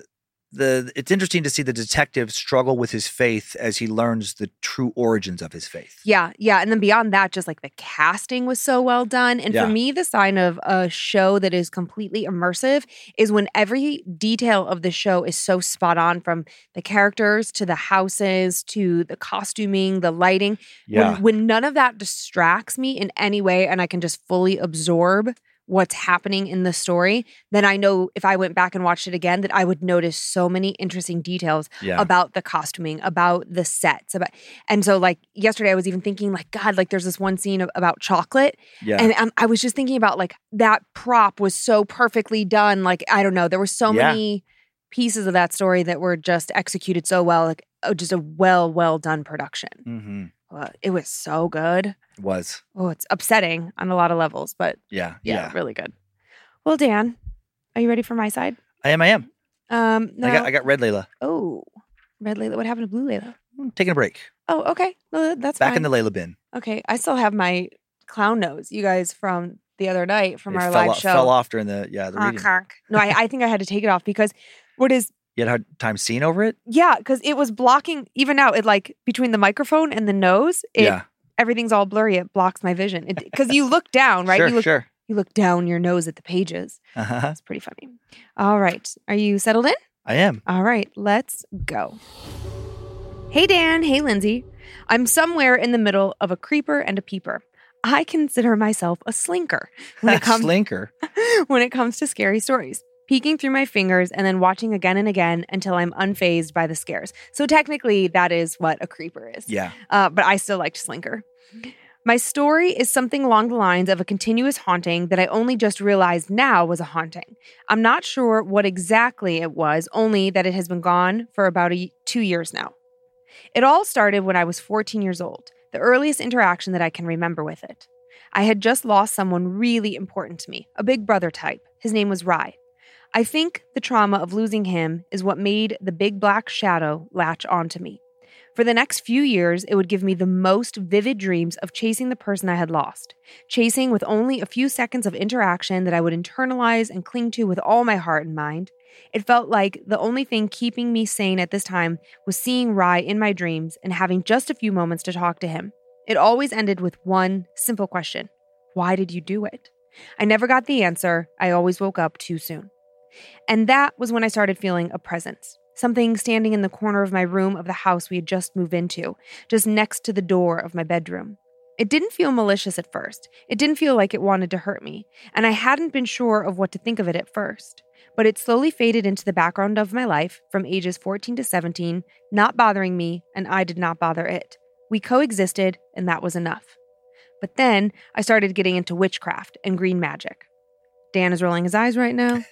it's interesting to see the detective struggle with his faith as he learns the true origins of his faith. Yeah, yeah. And then beyond that, just like the casting was so well done. And for me, the sign of a show that is completely immersive is when every detail of the show is so spot on, from the characters to the houses to the costuming, the lighting. Yeah. When none of that distracts me in any way and I can just fully absorb what's happening in the story, then I know if I went back and watched it again that I would notice so many interesting details about the costuming, about the sets, and so like yesterday I was even thinking like, God, like there's this one scene about chocolate, and I was just thinking about like that prop was so perfectly done. Like I don't know, there were so many pieces of that story that were just executed so well, like just a well done production. Mm-hmm. It was so good. It was. Oh, it's upsetting on a lot of levels, but yeah, really good. Well, Dan, are you ready for my side? I am. No. I got Red Layla. Oh, Red Layla. What happened to Blue Layla? I'm taking a break. Oh, okay. No, that's back fine. in the Layla bin. Okay, I still have my clown nose. You guys from the other night from our live show fell off during the reading. No, I think I had to take it off because you had a hard time seeing over it? Yeah, because it was blocking. Even now, it like between the microphone and the nose, everything's all blurry. It blocks my vision because you look down, right? Sure. You look down your nose at the pages. Uh-huh. It's pretty funny. All right, are you settled in? I am. All right, let's go. Hey Dan, hey Lindsay. I'm somewhere in the middle of a creeper and a peeper. I consider myself a slinker when it comes when it comes to scary stories. Peeking through my fingers and then watching again and again until I'm unfazed by the scares. So technically, that is what a creeper is. Yeah. But I still like to slinker. My story is something along the lines of a continuous haunting that I only just realized now was a haunting. I'm not sure what exactly it was, only that it has been gone for about 2 years now. It all started when I was 14 years old, the earliest interaction that I can remember with it. I had just lost someone really important to me, a big brother type. His name was Rye. I think the trauma of losing him is what made the big black shadow latch onto me. For the next few years, it would give me the most vivid dreams of chasing the person I had lost, chasing with only a few seconds of interaction that I would internalize and cling to with all my heart and mind. It felt like the only thing keeping me sane at this time was seeing Rye in my dreams and having just a few moments to talk to him. It always ended with one simple question. Why did you do it? I never got the answer. I always woke up too soon. And that was when I started feeling a presence. Something standing in the corner of my room of the house we had just moved into, just next to the door of my bedroom. It didn't feel malicious at first. It didn't feel like it wanted to hurt me, and I hadn't been sure of what to think of it at first. But it slowly faded into the background of my life from ages 14 to 17, not bothering me, and I did not bother it. We coexisted, and that was enough. But then I started getting into witchcraft and green magic. Dan is rolling his eyes right now.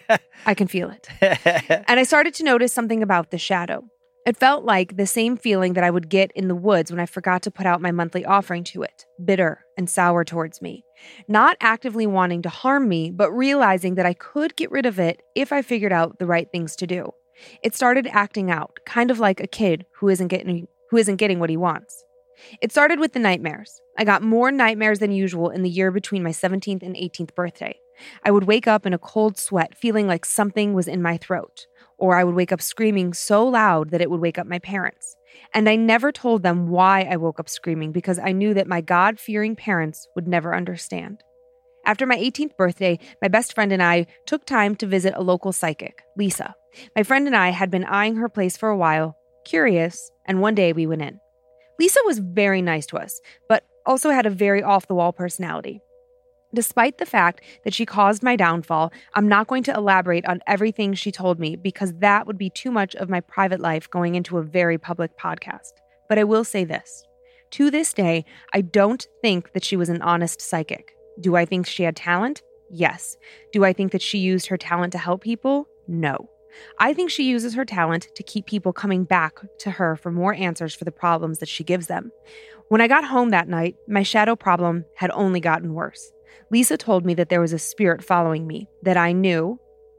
I can feel it. And I started to notice something about the shadow. It felt like the same feeling that I would get in the woods when I forgot to put out my monthly offering to it, bitter and sour towards me. Not actively wanting to harm me, but realizing that I could get rid of it if I figured out the right things to do. It started acting out, kind of like a kid who isn't getting what he wants. It started with the nightmares. I got more nightmares than usual in the year between my 17th and 18th birthday. I would wake up in a cold sweat, feeling like something was in my throat. Or I would wake up screaming so loud that it would wake up my parents. And I never told them why I woke up screaming because I knew that my God-fearing parents would never understand. After my 18th birthday, my best friend and I took time to visit a local psychic, Lisa. My friend and I had been eyeing her place for a while, curious, and one day we went in. Lisa was very nice to us, but also had a very off-the-wall personality. Despite the fact that she caused my downfall, I'm not going to elaborate on everything she told me because that would be too much of my private life going into a very public podcast. But I will say this. To this day, I don't think that she was an honest psychic. Do I think she had talent? Yes. Do I think that she used her talent to help people? No. I think she uses her talent to keep people coming back to her for more answers for the problems that she gives them. When I got home that night, my shadow problem had only gotten worse. Lisa told me that there was a spirit following me that I knew,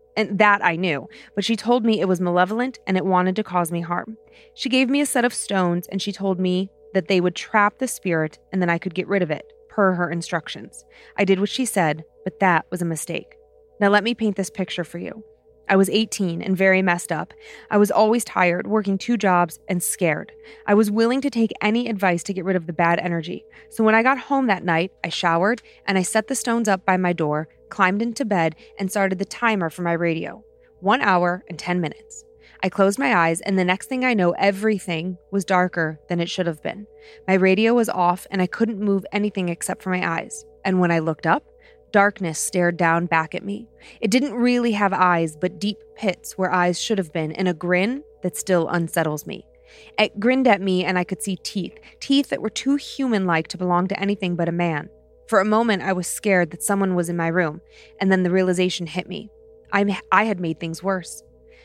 but she told me it was malevolent and it wanted to cause me harm. She gave me a set of stones and she told me that they would trap the spirit and then I could get rid of it, per her instructions. I did what she said, but that was a mistake. Now let me paint this picture for you. I was 18 and very messed up. I was always tired, working 2 jobs, and scared. I was willing to take any advice to get rid of the bad energy. So when I got home that night, I showered, and I set the stones up by my door, climbed into bed, and started the timer for my radio. 1 hour and 10 minutes. I closed my eyes, and the next thing I know, everything was darker than it should have been. My radio was off, and I couldn't move anything except for my eyes. And when I looked up, darkness stared down back at me. It didn't really have eyes, but deep pits where eyes should have been, and a grin that still unsettles me. It grinned at me, and I could see teeth that were too human-like to belong to anything but a man. For a moment, I was scared that someone was in my room, and then the realization hit me. I had made things worse.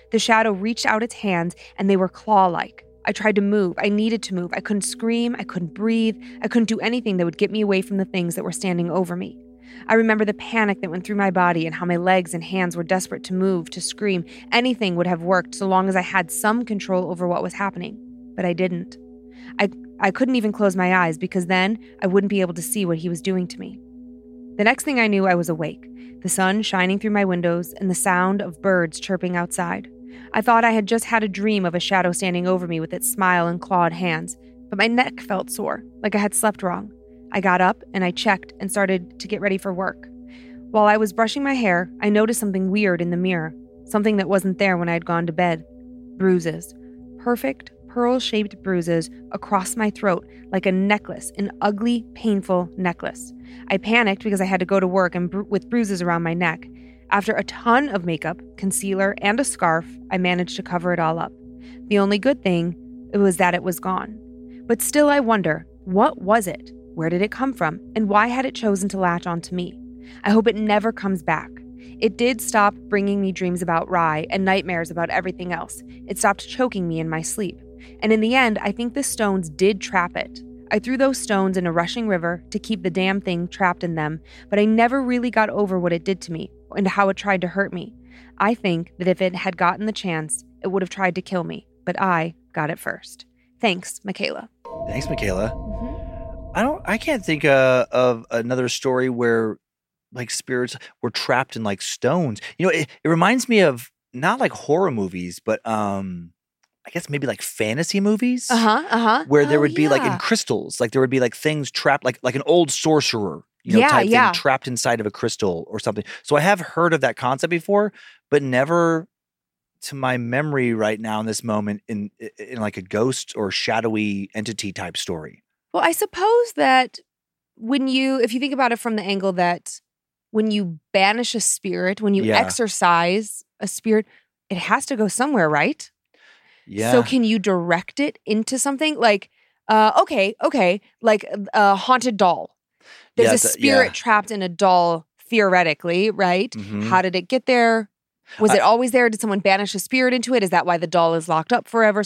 The shadow reached out its hands, and they were claw-like. I tried to move. I needed to move. I couldn't scream. I couldn't breathe. I couldn't do anything that would get me away from the things that were standing over me. I remember the panic that went through my body and how my legs and hands were desperate to move, to scream. Anything would have worked so long as I had some control over what was happening. But I didn't. I couldn't even close my eyes because then I wouldn't be able to see what he was doing to me. The next thing I knew, I was awake, the sun shining through my windows and the sound of birds chirping outside. I thought I had just had a dream of a shadow standing over me with its smile and clawed hands, but my neck felt sore, like I had slept wrong. I got up and I checked and started to get ready for work. While I was brushing my hair, I noticed something weird in the mirror, something that wasn't there when I had gone to bed. Bruises. Perfect, pearl-shaped bruises across my throat like a necklace, an ugly, painful necklace. I panicked because I had to go to work and with bruises around my neck. After a ton of makeup, concealer, and a scarf, I managed to cover it all up. The only good thing was that it was gone. But still I wonder, what was it? Where did it come from? And why had it chosen to latch onto me? I hope it never comes back. It did stop bringing me dreams about Rye and nightmares about everything else. It stopped choking me in my sleep. And in the end, I think the stones did trap it. I threw those stones in a rushing river to keep the damn thing trapped in them, but I never really got over what it did to me and how it tried to hurt me. I think that if it had gotten the chance, it would have tried to kill me, but I got it first. Thanks, Michaela. Thanks, Michaela. I can't think of another story where like spirits were trapped in like stones. You know, it reminds me of not like horror movies, but I guess maybe like fantasy movies. Where there would be like in crystals, like there would be like things trapped, like an old sorcerer, type thing trapped inside of a crystal or something. So I have heard of that concept before, but never to my memory right now in this moment in like a ghost or shadowy entity type story. Well, I suppose that if you think about it from the angle that when you banish a spirit, when you exorcise a spirit, it has to go somewhere, right? Yeah. So can you direct it into something like, like a haunted doll? There's a spirit trapped in a doll, theoretically, right? Mm-hmm. How did it get there? Was it always there? Did someone banish a spirit into it? Is that why the doll is locked up forever?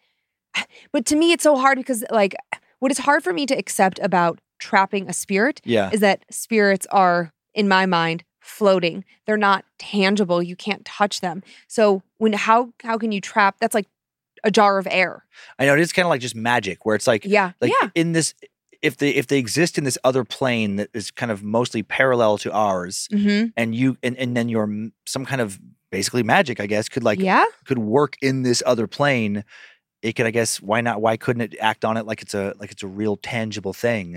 But to me, it's so hard because like what is hard for me to accept about trapping a spirit is that spirits are, in my mind, floating. They're not tangible. You can't touch them. So how can you trap? That's like a jar of air. I know it is kind of like just magic, where it's like in this, if they exist in this other plane that is kind of mostly parallel to ours, and you and then your some kind of basically magic, I guess, could work in this other plane. It could, I guess, why not? Why couldn't it act on it like it's a real tangible thing?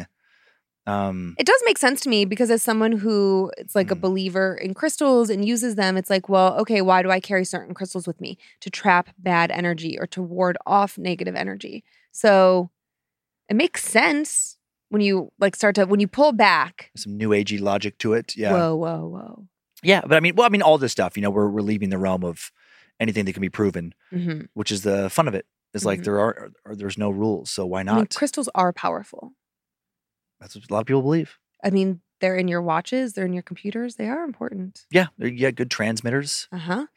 It does make sense to me because as someone who it's like a believer in crystals and uses them, it's like, well, okay, why do I carry certain crystals with me? To trap bad energy or to ward off negative energy. So it makes sense when you when you pull back. Some new agey logic to it. Yeah. Whoa. Yeah, but I mean all this stuff, we're leaving the realm of anything that can be proven, which is the fun of it. Is like there's no rules, so why not? I mean, crystals are powerful. That's what a lot of people believe. I mean, they're in your watches, they're in your computers, they are important. Yeah, they're good transmitters.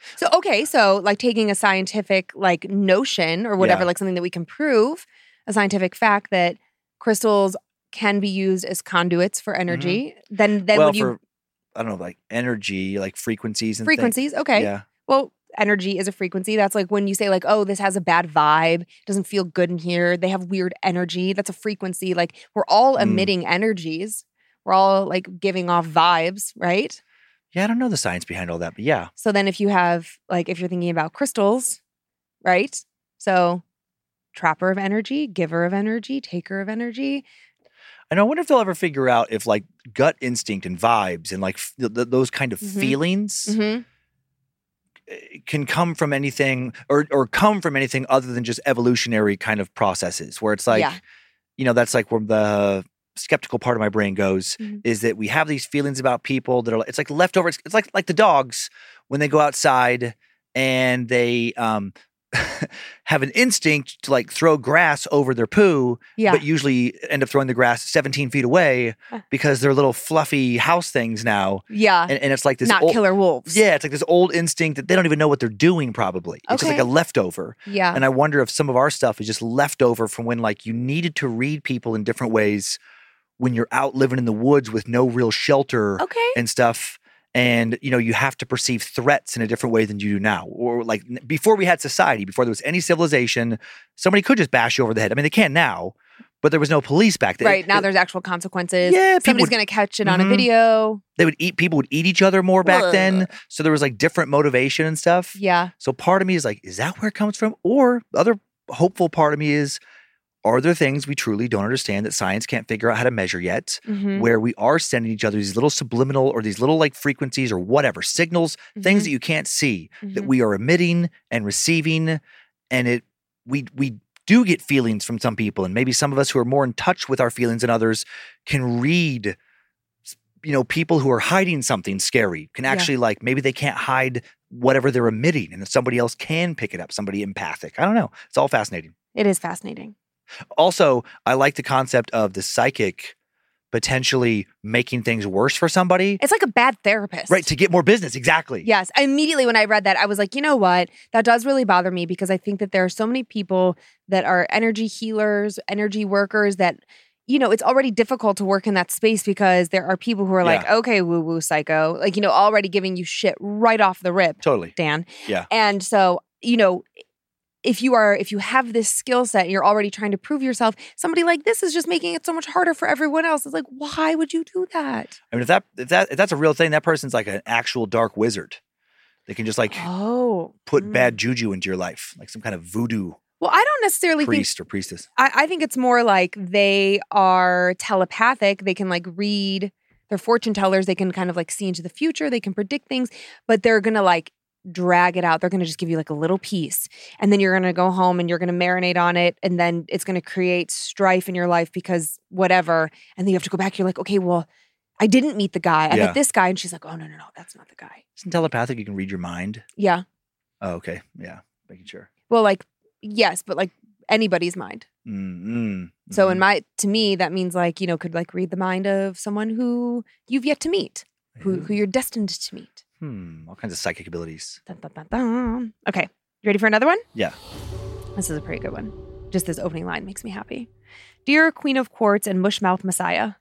So like taking a scientific like notion or whatever, like something that we can prove, a scientific fact that crystals can be used as conduits for energy. Then when you I don't know, like energy, like frequencies and things. Okay. Yeah. Well, energy is a frequency. That's like when you say like, oh, this has a bad vibe, doesn't feel good in here. They have weird energy. That's a frequency. Like we're all emitting energies. We're all like giving off vibes, right? Yeah, I don't know the science behind all that, but yeah. So then if you have like, if you're thinking about crystals, right? So trapper of energy, giver of energy, taker of energy. And I wonder if they'll ever figure out if like gut instinct and vibes and like those kind of feelings can come from anything or come from anything other than just evolutionary kind of processes where it's like, that's like where the skeptical part of my brain goes is that we have these feelings about people that are, it's like leftovers. It's like the dogs when they go outside and they have an instinct to like throw grass over their poo, Yeah. but usually end up throwing the grass 17 feet away because they're little fluffy house things now. Yeah. And it's like this Not old, killer wolves. Yeah, it's like this old instinct that they don't even know what they're doing probably. It's just like Okay. a leftover. Yeah. And I wonder if some of our stuff is just leftover from when like you needed to read people in different ways when you're out living in the woods with no real shelter and stuff. And, you know, you have to perceive threats in a different way than you do now. Or like before we had society, before there was any civilization, somebody could just bash you over the head. I mean, they can now, but there was no police back then. Right. Now there's actual consequences. Yeah, people Somebody's would- going to catch it on a Mhm. video. People would eat each other more back Ugh. then. So there was like different motivation and stuff. Yeah. So part of me is like, is that where it comes from? Or the other hopeful part of me is, are there things we truly don't understand that science can't figure out how to measure yet, Mhm. where we are sending each other these little subliminal or these little like frequencies or whatever, signals, things Mhm. that you can't see that Mhm. we are emitting and receiving. And we do get feelings from some people. And maybe some of us who are more in touch with our feelings than others can read, you know, people who are hiding something scary can actually like, maybe they can't hide whatever they're emitting and somebody else can pick it up, somebody empathic. I don't know. It's all fascinating. It is fascinating. Also, I like the concept of the psychic potentially making things worse for somebody. It's like a bad therapist. Right, to get more business. Exactly. Yes. Immediately when I read that, I was like, you know what? That does really bother me because I think that there are so many people that are energy healers, energy workers that, you know, it's already difficult to work in that space because there are people who are like, okay, woo-woo psycho, like, you know, already giving you shit right off the rip. Totally. Dan. Yeah. And so, you know, if you have this skill set and you're already trying to prove yourself, somebody like this is just making it so much harder for everyone else. It's like, why would you do that? I mean, if that's a real thing, that person's like an actual dark wizard. They can just like put bad juju into your life, like some kind of voodoo Well, I don't necessarily priest think or priestess. I think it's more like they are telepathic. They can like read, they're fortune tellers. They can kind of like see into the future. They can predict things, but they're going to like drag it out. They're going to just give you like a little piece. And then you're going to go home and you're going to marinate on it. And then it's going to create strife in your life because whatever. And then you have to go back. You're like, okay, well, I didn't meet the guy. I met this guy. And she's like, oh, no, that's not the guy. Isn't telepathic you can read your mind? Yeah. Oh, okay. Yeah. Making sure. Well, like, yes, but like anybody's mind. Mm-hmm. So to me, that means like, you know, could like read the mind of someone who you've yet to meet, who you're destined to meet. All kinds of psychic abilities. Dun, dun, dun, dun. Okay. You ready for another one? Yeah. This is a pretty good one. Just this opening line makes me happy. Dear Queen of Quartz and Mushmouth Messiah.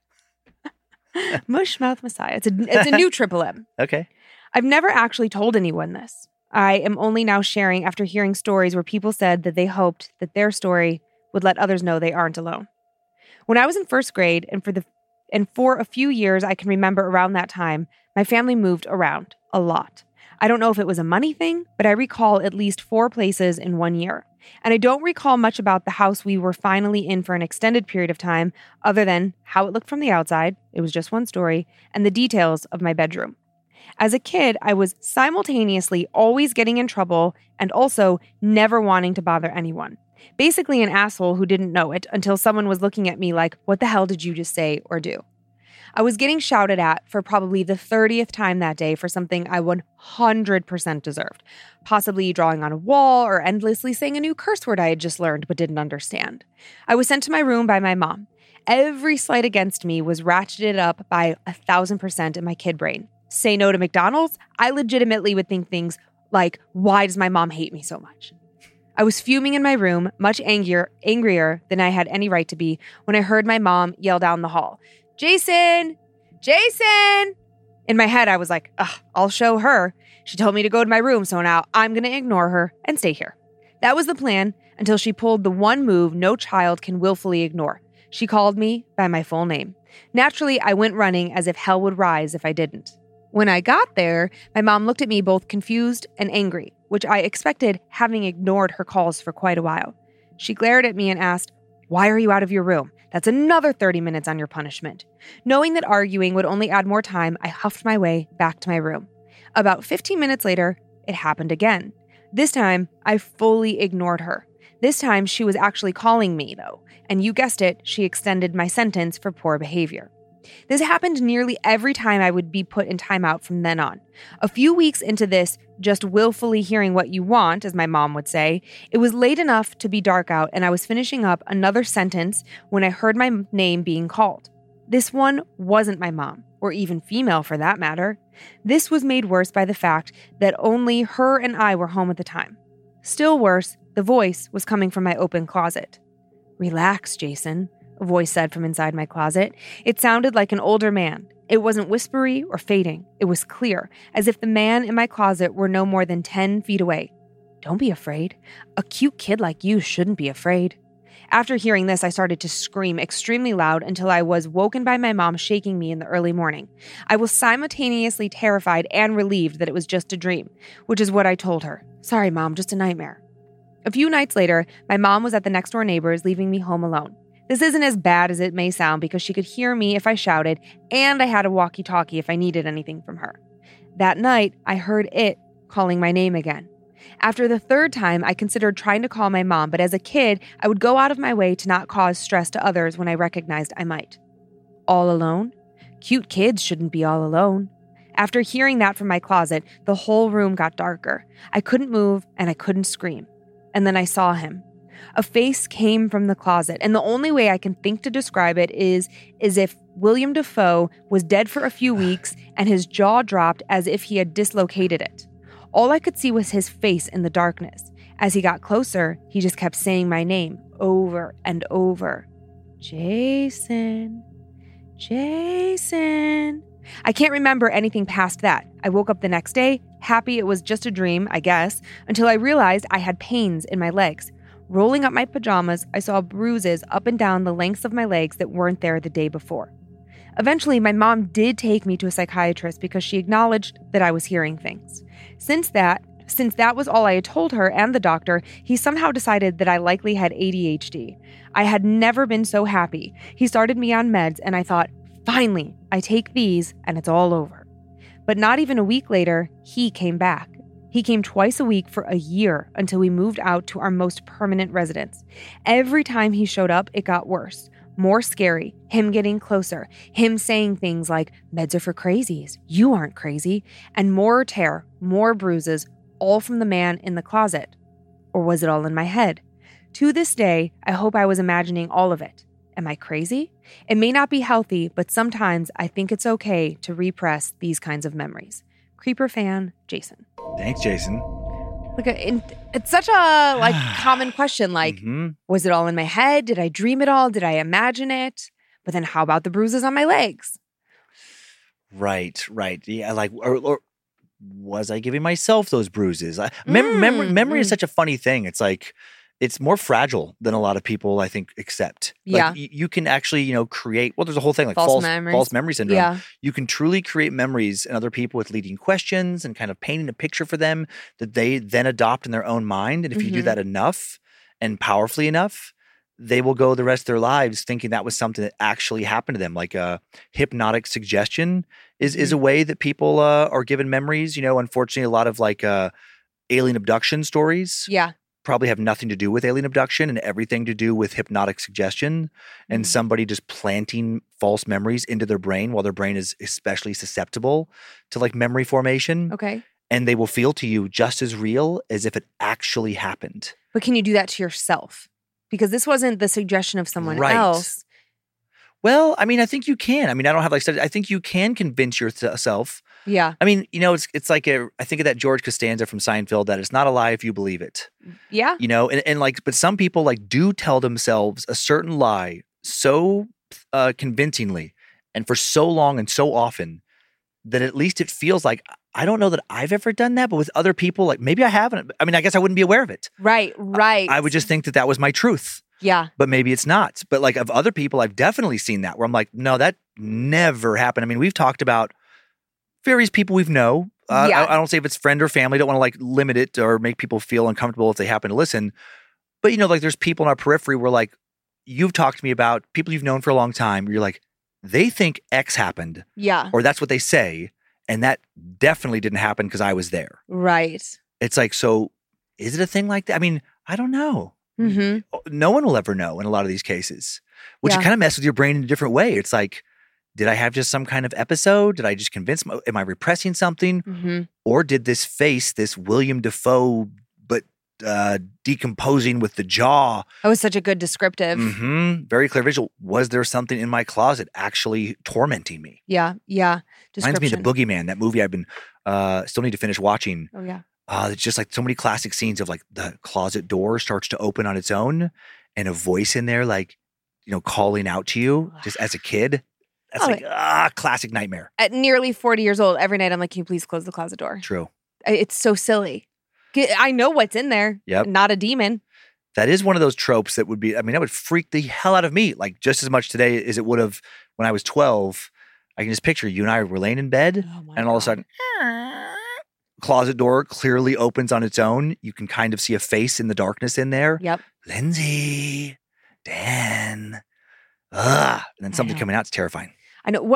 Mushmouth Messiah. It's a new Triple M. Okay. I've never actually told anyone this. I am only now sharing after hearing stories where people said that they hoped that their story would let others know they aren't alone. When I was in first grade and for a few years I can remember around that time, my family moved around a lot. I don't know if it was a money thing, but I recall at least 4 places in 1 year. And I don't recall much about the house we were finally in for an extended period of time, other than how it looked from the outside, it was just one story, and the details of my bedroom. As a kid, I was simultaneously always getting in trouble and also never wanting to bother anyone. Basically an asshole who didn't know it until someone was looking at me like, what the hell did you just say or do? I was getting shouted at for probably the 30th time that day for something I 100% deserved, possibly drawing on a wall or endlessly saying a new curse word I had just learned but didn't understand. I was sent to my room by my mom. Every slight against me was ratcheted up by 1,000% in my kid brain. Say no to McDonald's? I legitimately would think things like, why does my mom hate me so much? I was fuming in my room, much angrier than I had any right to be, when I heard my mom yell down the hall, Jason! Jason! In my head, I was like, ugh, I'll show her. She told me to go to my room, so now I'm going to ignore her and stay here. That was the plan until she pulled the one move no child can willfully ignore. She called me by my full name. Naturally, I went running as if hell would rise if I didn't. When I got there, my mom looked at me both confused and angry, which I expected, having ignored her calls for quite a while. She glared at me and asked, why are you out of your room? That's another 30 minutes on your punishment. Knowing that arguing would only add more time, I huffed my way back to my room. About 15 minutes later, it happened again. This time, I fully ignored her. This time, she was actually calling me, though. And you guessed it, she extended my sentence for poor behavior. This happened nearly every time I would be put in timeout from then on. A few weeks into this, just willfully hearing what you want, as my mom would say, it was late enough to be dark out and I was finishing up another sentence when I heard my name being called. This one wasn't my mom, or even female for that matter. This was made worse by the fact that only her and I were home at the time. Still worse, the voice was coming from my open closet. "Relax, Jason," a voice said from inside my closet. It sounded like an older man. It wasn't whispery or fading. It was clear, as if the man in my closet were no more than 10 feet away. "Don't be afraid. A cute kid like you shouldn't be afraid." After hearing this, I started to scream extremely loud until I was woken by my mom shaking me in the early morning. I was simultaneously terrified and relieved that it was just a dream, which is what I told her. "Sorry, Mom, just a nightmare." A few nights later, my mom was at the next door neighbor's, leaving me home alone. This isn't as bad as it may sound because she could hear me if I shouted, and I had a walkie-talkie if I needed anything from her. That night, I heard it calling my name again. After the third time, I considered trying to call my mom, but as a kid, I would go out of my way to not cause stress to others when I recognized I might. All alone? Cute kids shouldn't be all alone. After hearing that from my closet, the whole room got darker. I couldn't move and I couldn't scream. And then I saw him. A face came from the closet, and the only way I can think to describe it is as if William Dafoe was dead for a few weeks and his jaw dropped as if he had dislocated it. All I could see was his face in the darkness. As he got closer, he just kept saying my name over and over. "Jason, Jason." I can't remember anything past that. I woke up the next day, happy it was just a dream, I guess, until I realized I had pains in my legs. Rolling up my pajamas, I saw bruises up and down the lengths of my legs that weren't there the day before. Eventually, my mom did take me to a psychiatrist because she acknowledged that I was hearing things. Since that was all I had told her and the doctor, he somehow decided that I likely had ADHD. I had never been so happy. He started me on meds, and I thought, finally, I take these and it's all over. But not even a week later, he came back. He came twice a week for a year until we moved out to our most permanent residence. Every time he showed up, it got worse. More scary, him getting closer, him saying things like, "Meds are for crazies, you aren't crazy," and more tear, more bruises, all from the man in the closet. Or was it all in my head? To this day, I hope I was imagining all of it. Am I crazy? It may not be healthy, but sometimes I think it's okay to repress these kinds of memories. Creeper fan, Jason. Thanks, Jason. It's such a common question. Was it all in my head? Did I dream it all? Did I imagine it? But then how about the bruises on my legs? Right. Yeah, or was I giving myself those bruises? Memory is such a funny thing. It's like, it's more fragile than a lot of people, I think, accept. Yeah. You can actually, create, there's a whole thing like false memory syndrome. Yeah. You can truly create memories in other people with leading questions and kind of painting a picture for them that they then adopt in their own mind. And if you do that enough and powerfully enough, they will go the rest of their lives thinking that was something that actually happened to them. Like hypnotic suggestion is a way that people are given memories. Unfortunately, a lot of alien abduction stories. Yeah. Probably have nothing to do with alien abduction and everything to do with hypnotic suggestion and somebody just planting false memories into their brain while their brain is especially susceptible to memory formation. Okay. And they will feel to you just as real as if it actually happened. But can you do that to yourself? Because this wasn't the suggestion of someone else. Well, I think you can. I don't have studies. I think you can convince yourself. Yeah. It's like I think of that George Costanza from Seinfeld that it's not a lie if you believe it. Yeah. But some people do tell themselves a certain lie so convincingly and for so long and so often that at least it feels like, I don't know that I've ever done that, but with other people, maybe I haven't. I guess I wouldn't be aware of it. Right. I would just think that was my truth. Yeah. But maybe it's not. But of other people, I've definitely seen that where I'm like, no, that never happened. We've talked about various people we've know. I don't say if it's friend or family. Don't want to limit it or make people feel uncomfortable if they happen to listen. But there's people in our periphery where you've talked to me about people you've known for a long time. Where you're like, they think X happened. Yeah. Or that's what they say. And that definitely didn't happen because I was there. Right. It's so is it a thing like that? I don't know. Mm-hmm. No one will ever know in a lot of these cases, which kind of mess with your brain in a different way. It's Did I have just some kind of episode? Did I just convince am I repressing something? Mm-hmm. Or did this face, this William Dafoe, but decomposing with the jaw? That was such a good descriptive. Mm-hmm. Very clear visual. Was there something in my closet actually tormenting me? Yeah. Reminds me of The Boogeyman, that movie I've been still need to finish watching. Oh, yeah. It's just like so many classic scenes of like the closet door starts to open on its own and a voice in there like, calling out to you just as a kid. That's classic nightmare. At nearly 40 years old, every night I'm like, can you please close the closet door? True. It's so silly. I know what's in there. Yep. Not a demon. That is one of those tropes that would be, that would freak the hell out of me. Like just as much today as it would have when I was 12. I can just picture you and I were laying in bed and all of a sudden, closet door clearly opens on its own. You can kind of see a face in the darkness in there. Yep. Lindsay, Dan, and then something coming out. It's terrifying. I know.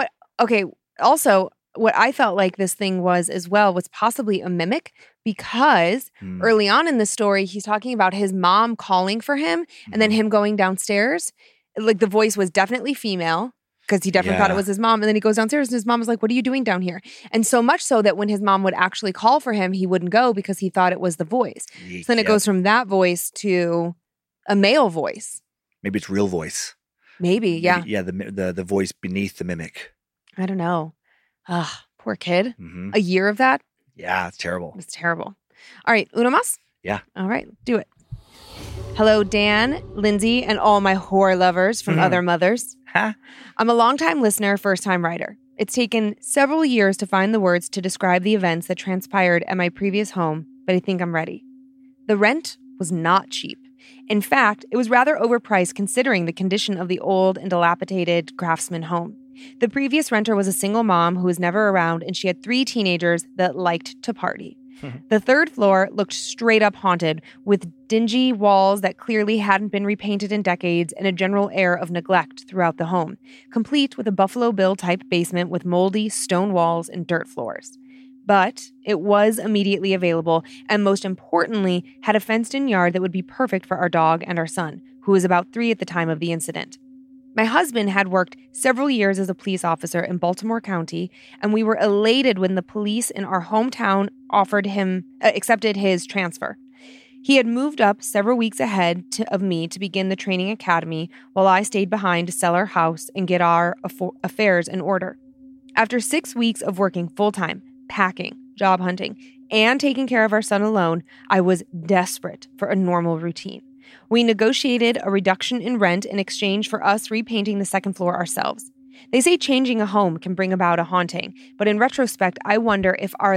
Also, what I felt like this thing was as well was possibly a mimic because early on in the story, he's talking about his mom calling for him and then him going downstairs. Like the voice was definitely female because he definitely thought it was his mom. And then he goes downstairs and his mom was like, what are you doing down here? And so much so that when his mom would actually call for him, he wouldn't go because he thought it was the voice. So then it goes from that voice to a male voice. Maybe it's real voice. Maybe, yeah. Maybe, the voice beneath the mimic. I don't know. Poor kid. Mm-hmm. A year of that? Yeah, it's terrible. It's terrible. All right, uno más? Yeah. All right, do it. Hello, Dan, Lindsay, and all my horror lovers from other mothers. Huh? I'm a longtime listener, first-time writer. It's taken several years to find the words to describe the events that transpired at my previous home, but I think I'm ready. The rent was not cheap. In fact, it was rather overpriced considering the condition of the old and dilapidated craftsman home. The previous renter was a single mom who was never around, and she had 3 teenagers that liked to party. The 3rd floor looked straight up haunted, with dingy walls that clearly hadn't been repainted in decades and a general air of neglect throughout the home, complete with a Buffalo Bill-type basement with moldy stone walls and dirt floors. But it was immediately available and, most importantly, had a fenced-in yard that would be perfect for our dog and our son, who was about 3 at the time of the incident. My husband had worked several years as a police officer in Baltimore County, and we were elated when the police in our hometown accepted his transfer. He had moved up several weeks ahead of me to begin the training academy, while I stayed behind to sell our house and get our affairs in order. After 6 weeks of working full-time, packing, job hunting, and taking care of our son alone, I was desperate for a normal routine. We negotiated a reduction in rent in exchange for us repainting the 2nd floor ourselves. They say changing a home can bring about a haunting, but in retrospect, I wonder if our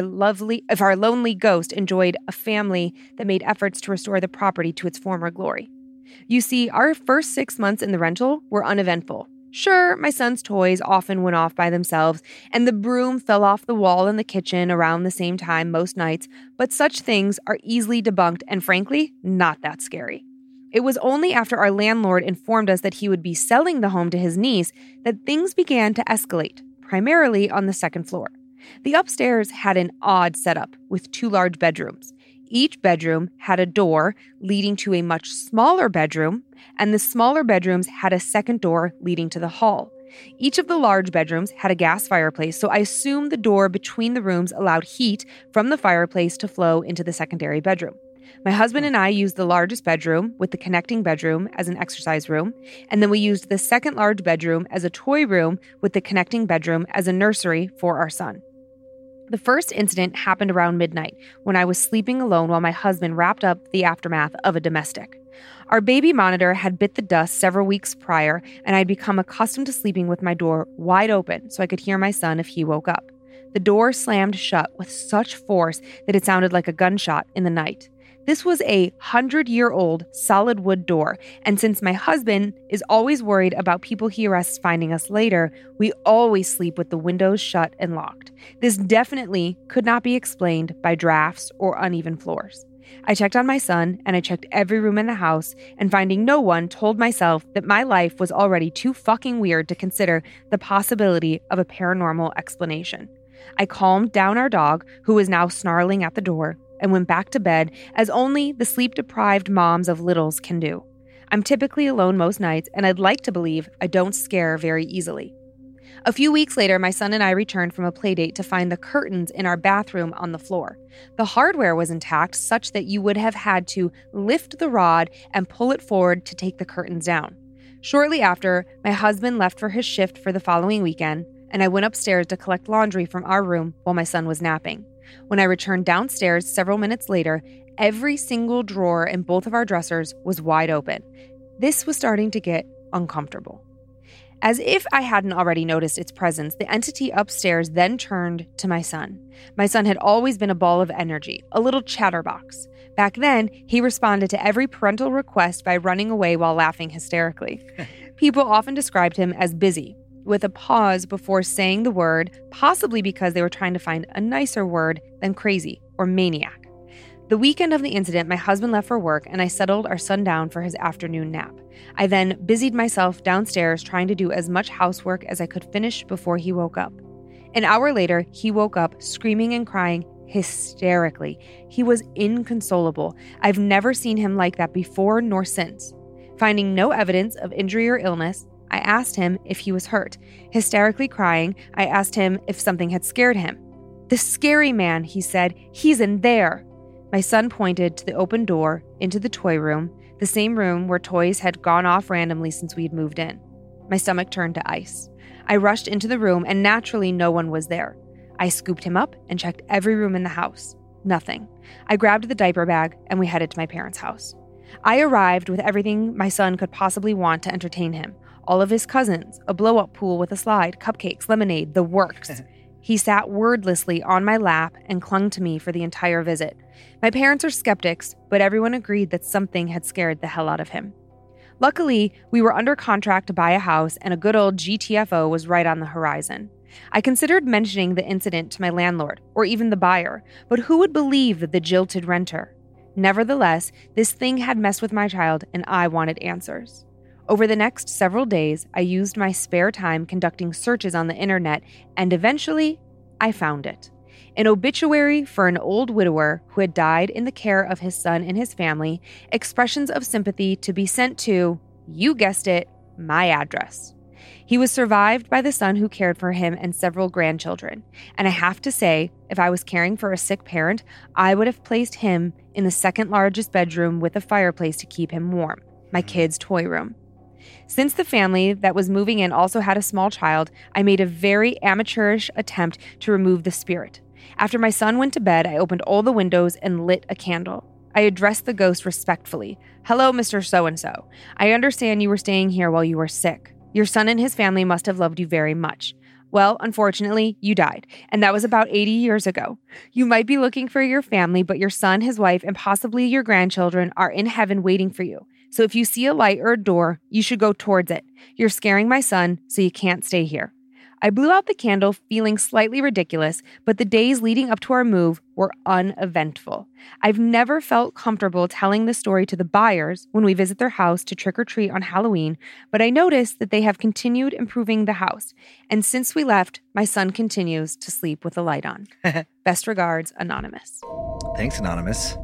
lonely ghost enjoyed a family that made efforts to restore the property to its former glory. You see, our first 6 months in the rental were uneventful. Sure, my son's toys often went off by themselves, and the broom fell off the wall in the kitchen around the same time most nights, but such things are easily debunked and, frankly, not that scary. It was only after our landlord informed us that he would be selling the home to his niece that things began to escalate, primarily on the 2nd floor. The upstairs had an odd setup with 2 large bedrooms. Each bedroom had a door leading to a much smaller bedroom, and the smaller bedrooms had a 2nd door leading to the hall. Each of the large bedrooms had a gas fireplace, so I assumed the door between the rooms allowed heat from the fireplace to flow into the secondary bedroom. My husband and I used the largest bedroom with the connecting bedroom as an exercise room, and then we used the 2nd large bedroom as a toy room with the connecting bedroom as a nursery for our son. The first incident happened around midnight when I was sleeping alone while my husband wrapped up the aftermath of a domestic. Our baby monitor had bit the dust several weeks prior, and I'd become accustomed to sleeping with my door wide open so I could hear my son if he woke up. The door slammed shut with such force that it sounded like a gunshot in the night. This was a 100-year-old solid wood door, and since my husband is always worried about people he arrests finding us later, we always sleep with the windows shut and locked. This definitely could not be explained by drafts or uneven floors. I checked on my son, and I checked every room in the house, and finding no one, told myself that my life was already too fucking weird to consider the possibility of a paranormal explanation. I calmed down our dog, who was now snarling at the door, and went back to bed as only the sleep-deprived moms of littles can do. I'm typically alone most nights, and I'd like to believe I don't scare very easily. A few weeks later, my son and I returned from a play date to find the curtains in our bathroom on the floor. The hardware was intact, such that you would have had to lift the rod and pull it forward to take the curtains down. Shortly after, my husband left for his shift for the following weekend, and I went upstairs to collect laundry from our room while my son was napping. When I returned downstairs several minutes later, every single drawer in both of our dressers was wide open. This was starting to get uncomfortable. As if I hadn't already noticed its presence, the entity upstairs then turned to my son. My son had always been a ball of energy, a little chatterbox. Back then, he responded to every parental request by running away while laughing hysterically. People often described him as busy, with a pause before saying the word, possibly because they were trying to find a nicer word than crazy or maniac. The weekend of the incident, my husband left for work and I settled our son down for his afternoon nap. I then busied myself downstairs trying to do as much housework as I could finish before he woke up. An hour later, he woke up screaming and crying hysterically. He was inconsolable. I've never seen him like that before nor since. Finding no evidence of injury or illness, I asked him if he was hurt. Hysterically crying, I asked him if something had scared him. "The scary man," he said. "He's in there." My son pointed to the open door into the toy room, the same room where toys had gone off randomly since we'd moved in. My stomach turned to ice. I rushed into the room and naturally no one was there. I scooped him up and checked every room in the house. Nothing. I grabbed the diaper bag and we headed to my parents' house. I arrived with everything my son could possibly want to entertain him. All of his cousins, a blow-up pool with a slide, cupcakes, lemonade, the works. He sat wordlessly on my lap and clung to me for the entire visit. My parents are skeptics, but everyone agreed that something had scared the hell out of him. Luckily, we were under contract to buy a house and a good old GTFO was right on the horizon. I considered mentioning the incident to my landlord, or even the buyer, but who would believe the jilted renter? Nevertheless, this thing had messed with my child and I wanted answers. Over the next several days, I used my spare time conducting searches on the internet, and eventually, I found it. An obituary for an old widower who had died in the care of his son and his family, expressions of sympathy to be sent to, you guessed it, my address. He was survived by the son who cared for him and several grandchildren. And I have to say, if I was caring for a sick parent, I would have placed him in the second largest bedroom with a fireplace to keep him warm, my kid's toy room. Since the family that was moving in also had a small child, I made a very amateurish attempt to remove the spirit. After my son went to bed, I opened all the windows and lit a candle. I addressed the ghost respectfully. "Hello, Mr. So-and-so. I understand you were staying here while you were sick. Your son and his family must have loved you very much. Well, unfortunately, you died, and that was about 80 years ago. You might be looking for your family, but your son, his wife, and possibly your grandchildren are in heaven waiting for you. So if you see a light or a door, you should go towards it. You're scaring my son, so you can't stay here." I blew out the candle, feeling slightly ridiculous, but the days leading up to our move were uneventful. I've never felt comfortable telling the story to the buyers when we visit their house to trick-or-treat on Halloween, but I noticed that they have continued improving the house. And since we left, my son continues to sleep with the light on. Best regards, Anonymous. Thanks, Anonymous.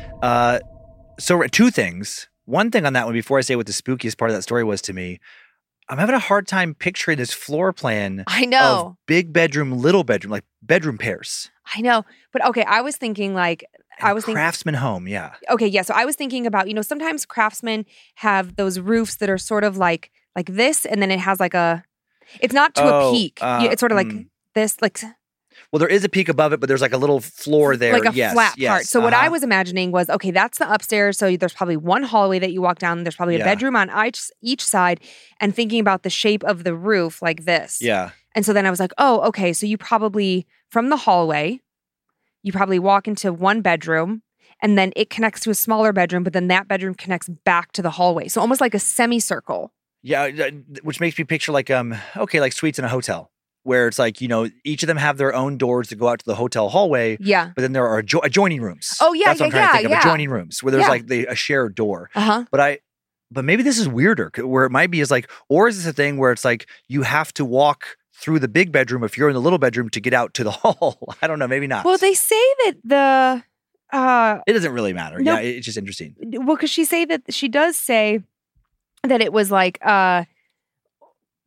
So two things. One thing on that one, before I say what the spookiest part of that story was to me, I'm having a hard time picturing this floor plan. I know. Of big bedroom, little bedroom, like bedroom pairs. I know. But okay, I was thinking Craftsman home, yeah. Okay, yeah. So I was thinking about, sometimes craftsmen have those roofs that are sort of like this, and then it has it's not to a peak. It's sort of like this, Well, there is a peak above it, but there's like a little floor there. Like a flat part. So what I was imagining was, okay, that's the upstairs. So there's probably one hallway that you walk down. There's probably a bedroom on each side, and thinking about the shape of the roof like this. Yeah. And so then I was like, oh, okay. So you probably, from the hallway, you probably walk into one bedroom, and then it connects to a smaller bedroom, but then that bedroom connects back to the hallway. So almost like a semicircle. Yeah, which makes me picture like suites in a hotel, where it's like, each of them have their own doors to go out to the hotel hallway. Yeah. But then there are adjoining rooms. Oh, yeah, That's what I'm trying to think of, adjoining rooms, where there's a shared door. Uh-huh. But maybe this is weirder, where it might be or is this a thing where it's like you have to walk through the big bedroom if you're in the little bedroom to get out to the hall? I don't know, maybe not. Well, they say that it doesn't really matter. No, yeah, it's just interesting. Well, because she does say that it was like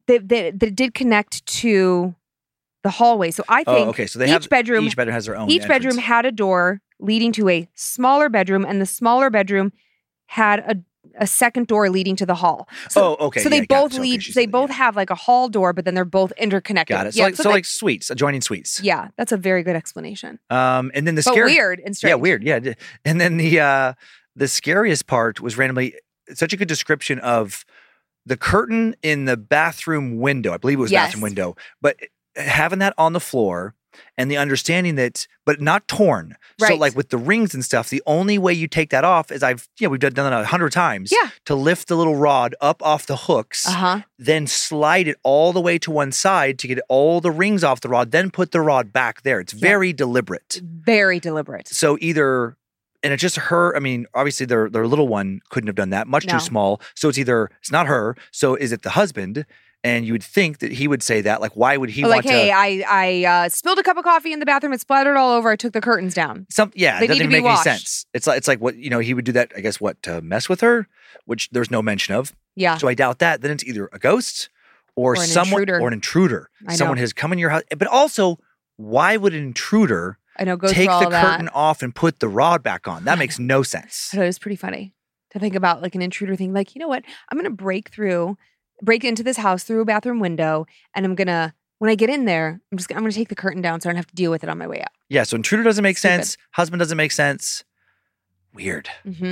that did connect to the hallway. So I think So they each bedroom has their own. Each bedroom had a door leading to a smaller bedroom, and the smaller bedroom had a second door leading to the hall. So, So they both lead. They both have like a hall door, but then they're both interconnected. Got it. So like suites, adjoining suites. Yeah, that's a very good explanation. And then weird and strange. Yeah, weird. Yeah, and then the scariest part was randomly such a good description of the curtain in the bathroom window. I believe it was bathroom window, but having that on the floor. And the understanding that, but not torn. Right. So like with the rings and stuff, the only way you take that off is we've done that 100 times. Yeah. To lift the little rod up off the hooks, then slide it all the way to one side to get all the rings off the rod, then put the rod back there. It's very deliberate. Very deliberate. So either, and it's just her, I mean, obviously their little one couldn't have done that, much too small. So it's not her. So is it the husband? And you would think that he would say that. Like, why would he want to? Hey, I spilled a cup of coffee in the bathroom. It splattered all over. I took the curtains down. It doesn't even make any sense. It's like what, he would do that, I guess, to mess with her, which there's no mention of. Yeah. So I doubt that. Then it's either a ghost or someone intruder. or an intruder. Someone has come in your house. But also, why would an intruder take the curtain off and put the rod back on? That makes no sense. It was pretty funny to think about, like an intruder thing. Like, you know what? I'm going to break into this house through a bathroom window, and when I get in there, I'm going to take the curtain down so I don't have to deal with it on my way out. Yeah, so intruder doesn't make sense. Husband doesn't make sense. Weird.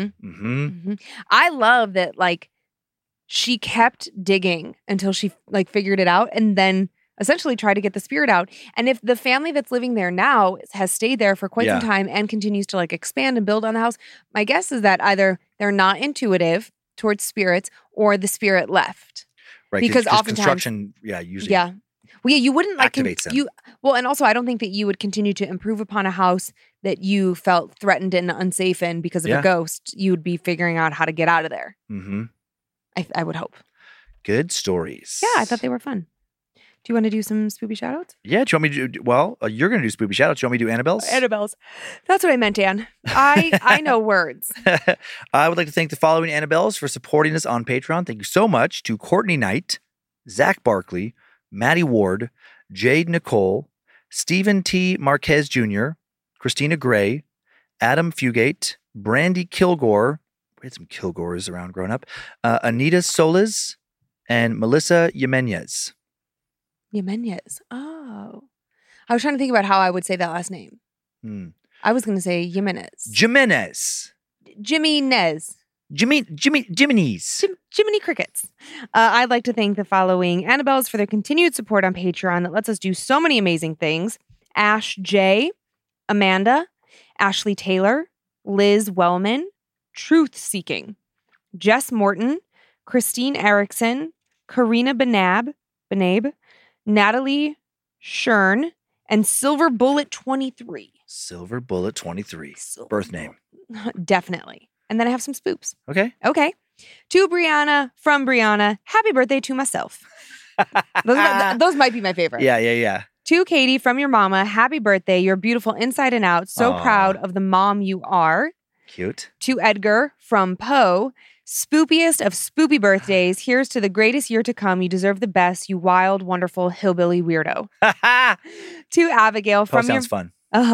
I love that, like, she kept digging until she, like, figured it out, and then essentially tried to get the spirit out. And if the family that's living there now has stayed there for quite some time and continues to, like, expand and build on the house, my guess is that either they're not intuitive towards spirits or the spirit left. Right, because oftentimes construction, usually. Yeah. Well, yeah, you wouldn't like activates them. and also I don't think that you would continue to improve upon a house that you felt threatened and unsafe in because of a ghost. You would be figuring out how to get out of there. Mm-hmm. I would hope. Good stories. Yeah, I thought they were fun. Do you want to do some spoopy shout-outs? Yeah, do you want me to do, you're going to do spoopy shout-outs. Do you want me to do Annabelle's? Annabelle's. That's what I meant, Dan. I know words. I would like to thank the following Annabelles for supporting us on Patreon. Thank you so much to Courtney Knight, Zach Barkley, Maddie Ward, Jade Nicole, Stephen T. Marquez Jr., Christina Gray, Adam Fugate, Brandy Kilgore. We had some Kilgores around growing up. Anita Solis, and Melissa Jimenez. Jimenez. Oh. I was trying to think about how I would say that last name. I was going to say Jimenez. Jimenez. Jimenez. Jimenez. Jiminy Crickets. I'd like to thank the following Annabelles for their continued support on Patreon that lets us do so many amazing things. Ash J, Amanda, Ashley Taylor, Liz Wellman, Truth Seeking, Jess Morton, Christine Erickson, Karina Benabe, Natalie Shern, and Silver Bullet 23. Silver Bullet 23. Birth name. Definitely. And then I have some spoops. Okay. To Brianna, from Brianna, happy birthday to myself. Those might be my favorite. Yeah. To Katie, from your mama, happy birthday. You're beautiful inside and out. So proud of the mom you are. Cute. To Edgar, from Poe, spoopiest of spoopy birthdays. Here's to the greatest year to come. You deserve the best, you wild, wonderful hillbilly weirdo. To Abigail, from sounds fun.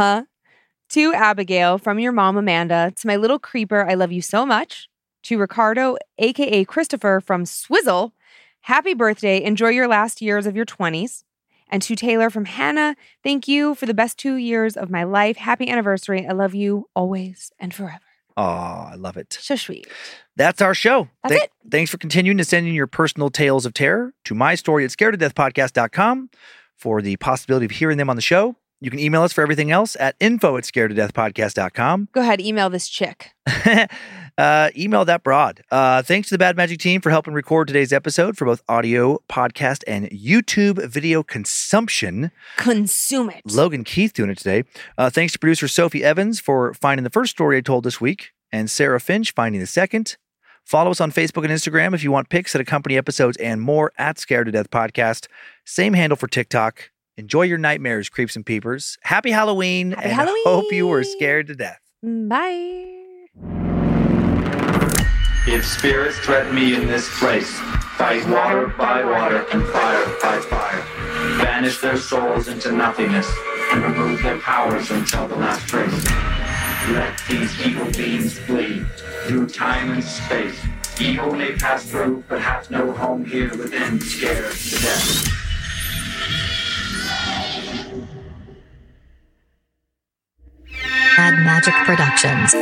To Abigail, from your mom, Amanda. To my little creeper, I love you so much. To Ricardo, a.k.a. Christopher, from Swizzle, happy birthday. Enjoy your last years of your 20s. And to Taylor, from Hannah, thank you for the best 2 years of my life. Happy anniversary. I love you always and forever. Oh, I love it. So sweet. That's our show. That's it. Thanks for continuing to send in your personal tales of terror to mystory@scaredtodeathpodcast.com for the possibility of hearing them on the show. You can email us for everything else at info@scaredtodeathpodcast.com. Go ahead, email this chick. Email that broad. Thanks to the Bad Magic team for helping record today's episode for both audio, podcast, and YouTube video consumption. Consume it. Logan Keith doing it today. Thanks to producer Sophie Evans for finding the first story I told this week, and Sarah Finch finding the second. Follow us on Facebook and Instagram if you want pics that accompany episodes and more at Scared to Death Podcast. Same handle for TikTok. Enjoy your nightmares, creeps and peepers. Happy Halloween. Happy Halloween. Hope you were scared to death. Bye. If spirits threaten me in this place, Fight water by water and fire by fire. Banish their souls into nothingness and remove their powers until the last trace. Let these evil beings flee through time and space. Evil may pass through, but hath no home here within, scared to death. Mad Magic Productions.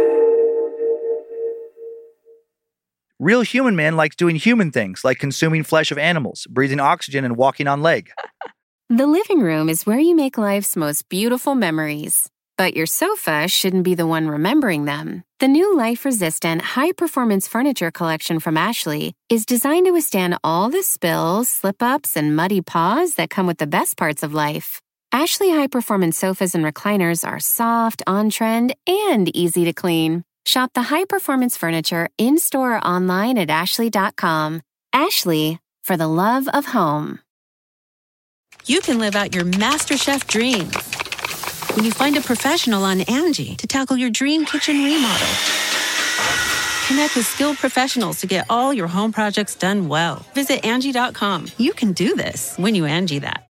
Real human man likes doing human things, like consuming flesh of animals, breathing oxygen, and walking on leg. The living room is where you make life's most beautiful memories. But your sofa shouldn't be the one remembering them. The new life-resistant, high-performance furniture collection from Ashley is designed to withstand all the spills, slip-ups, and muddy paws that come with the best parts of life. Ashley high-performance sofas and recliners are soft, on-trend, and easy to clean. Shop the high-performance furniture in-store or online at ashley.com. Ashley, for the love of home. You can live out your MasterChef dreams when you find a professional on Angie to tackle your dream kitchen remodel. Connect with skilled professionals to get all your home projects done well. Visit Angie.com. You can do this when you Angie that.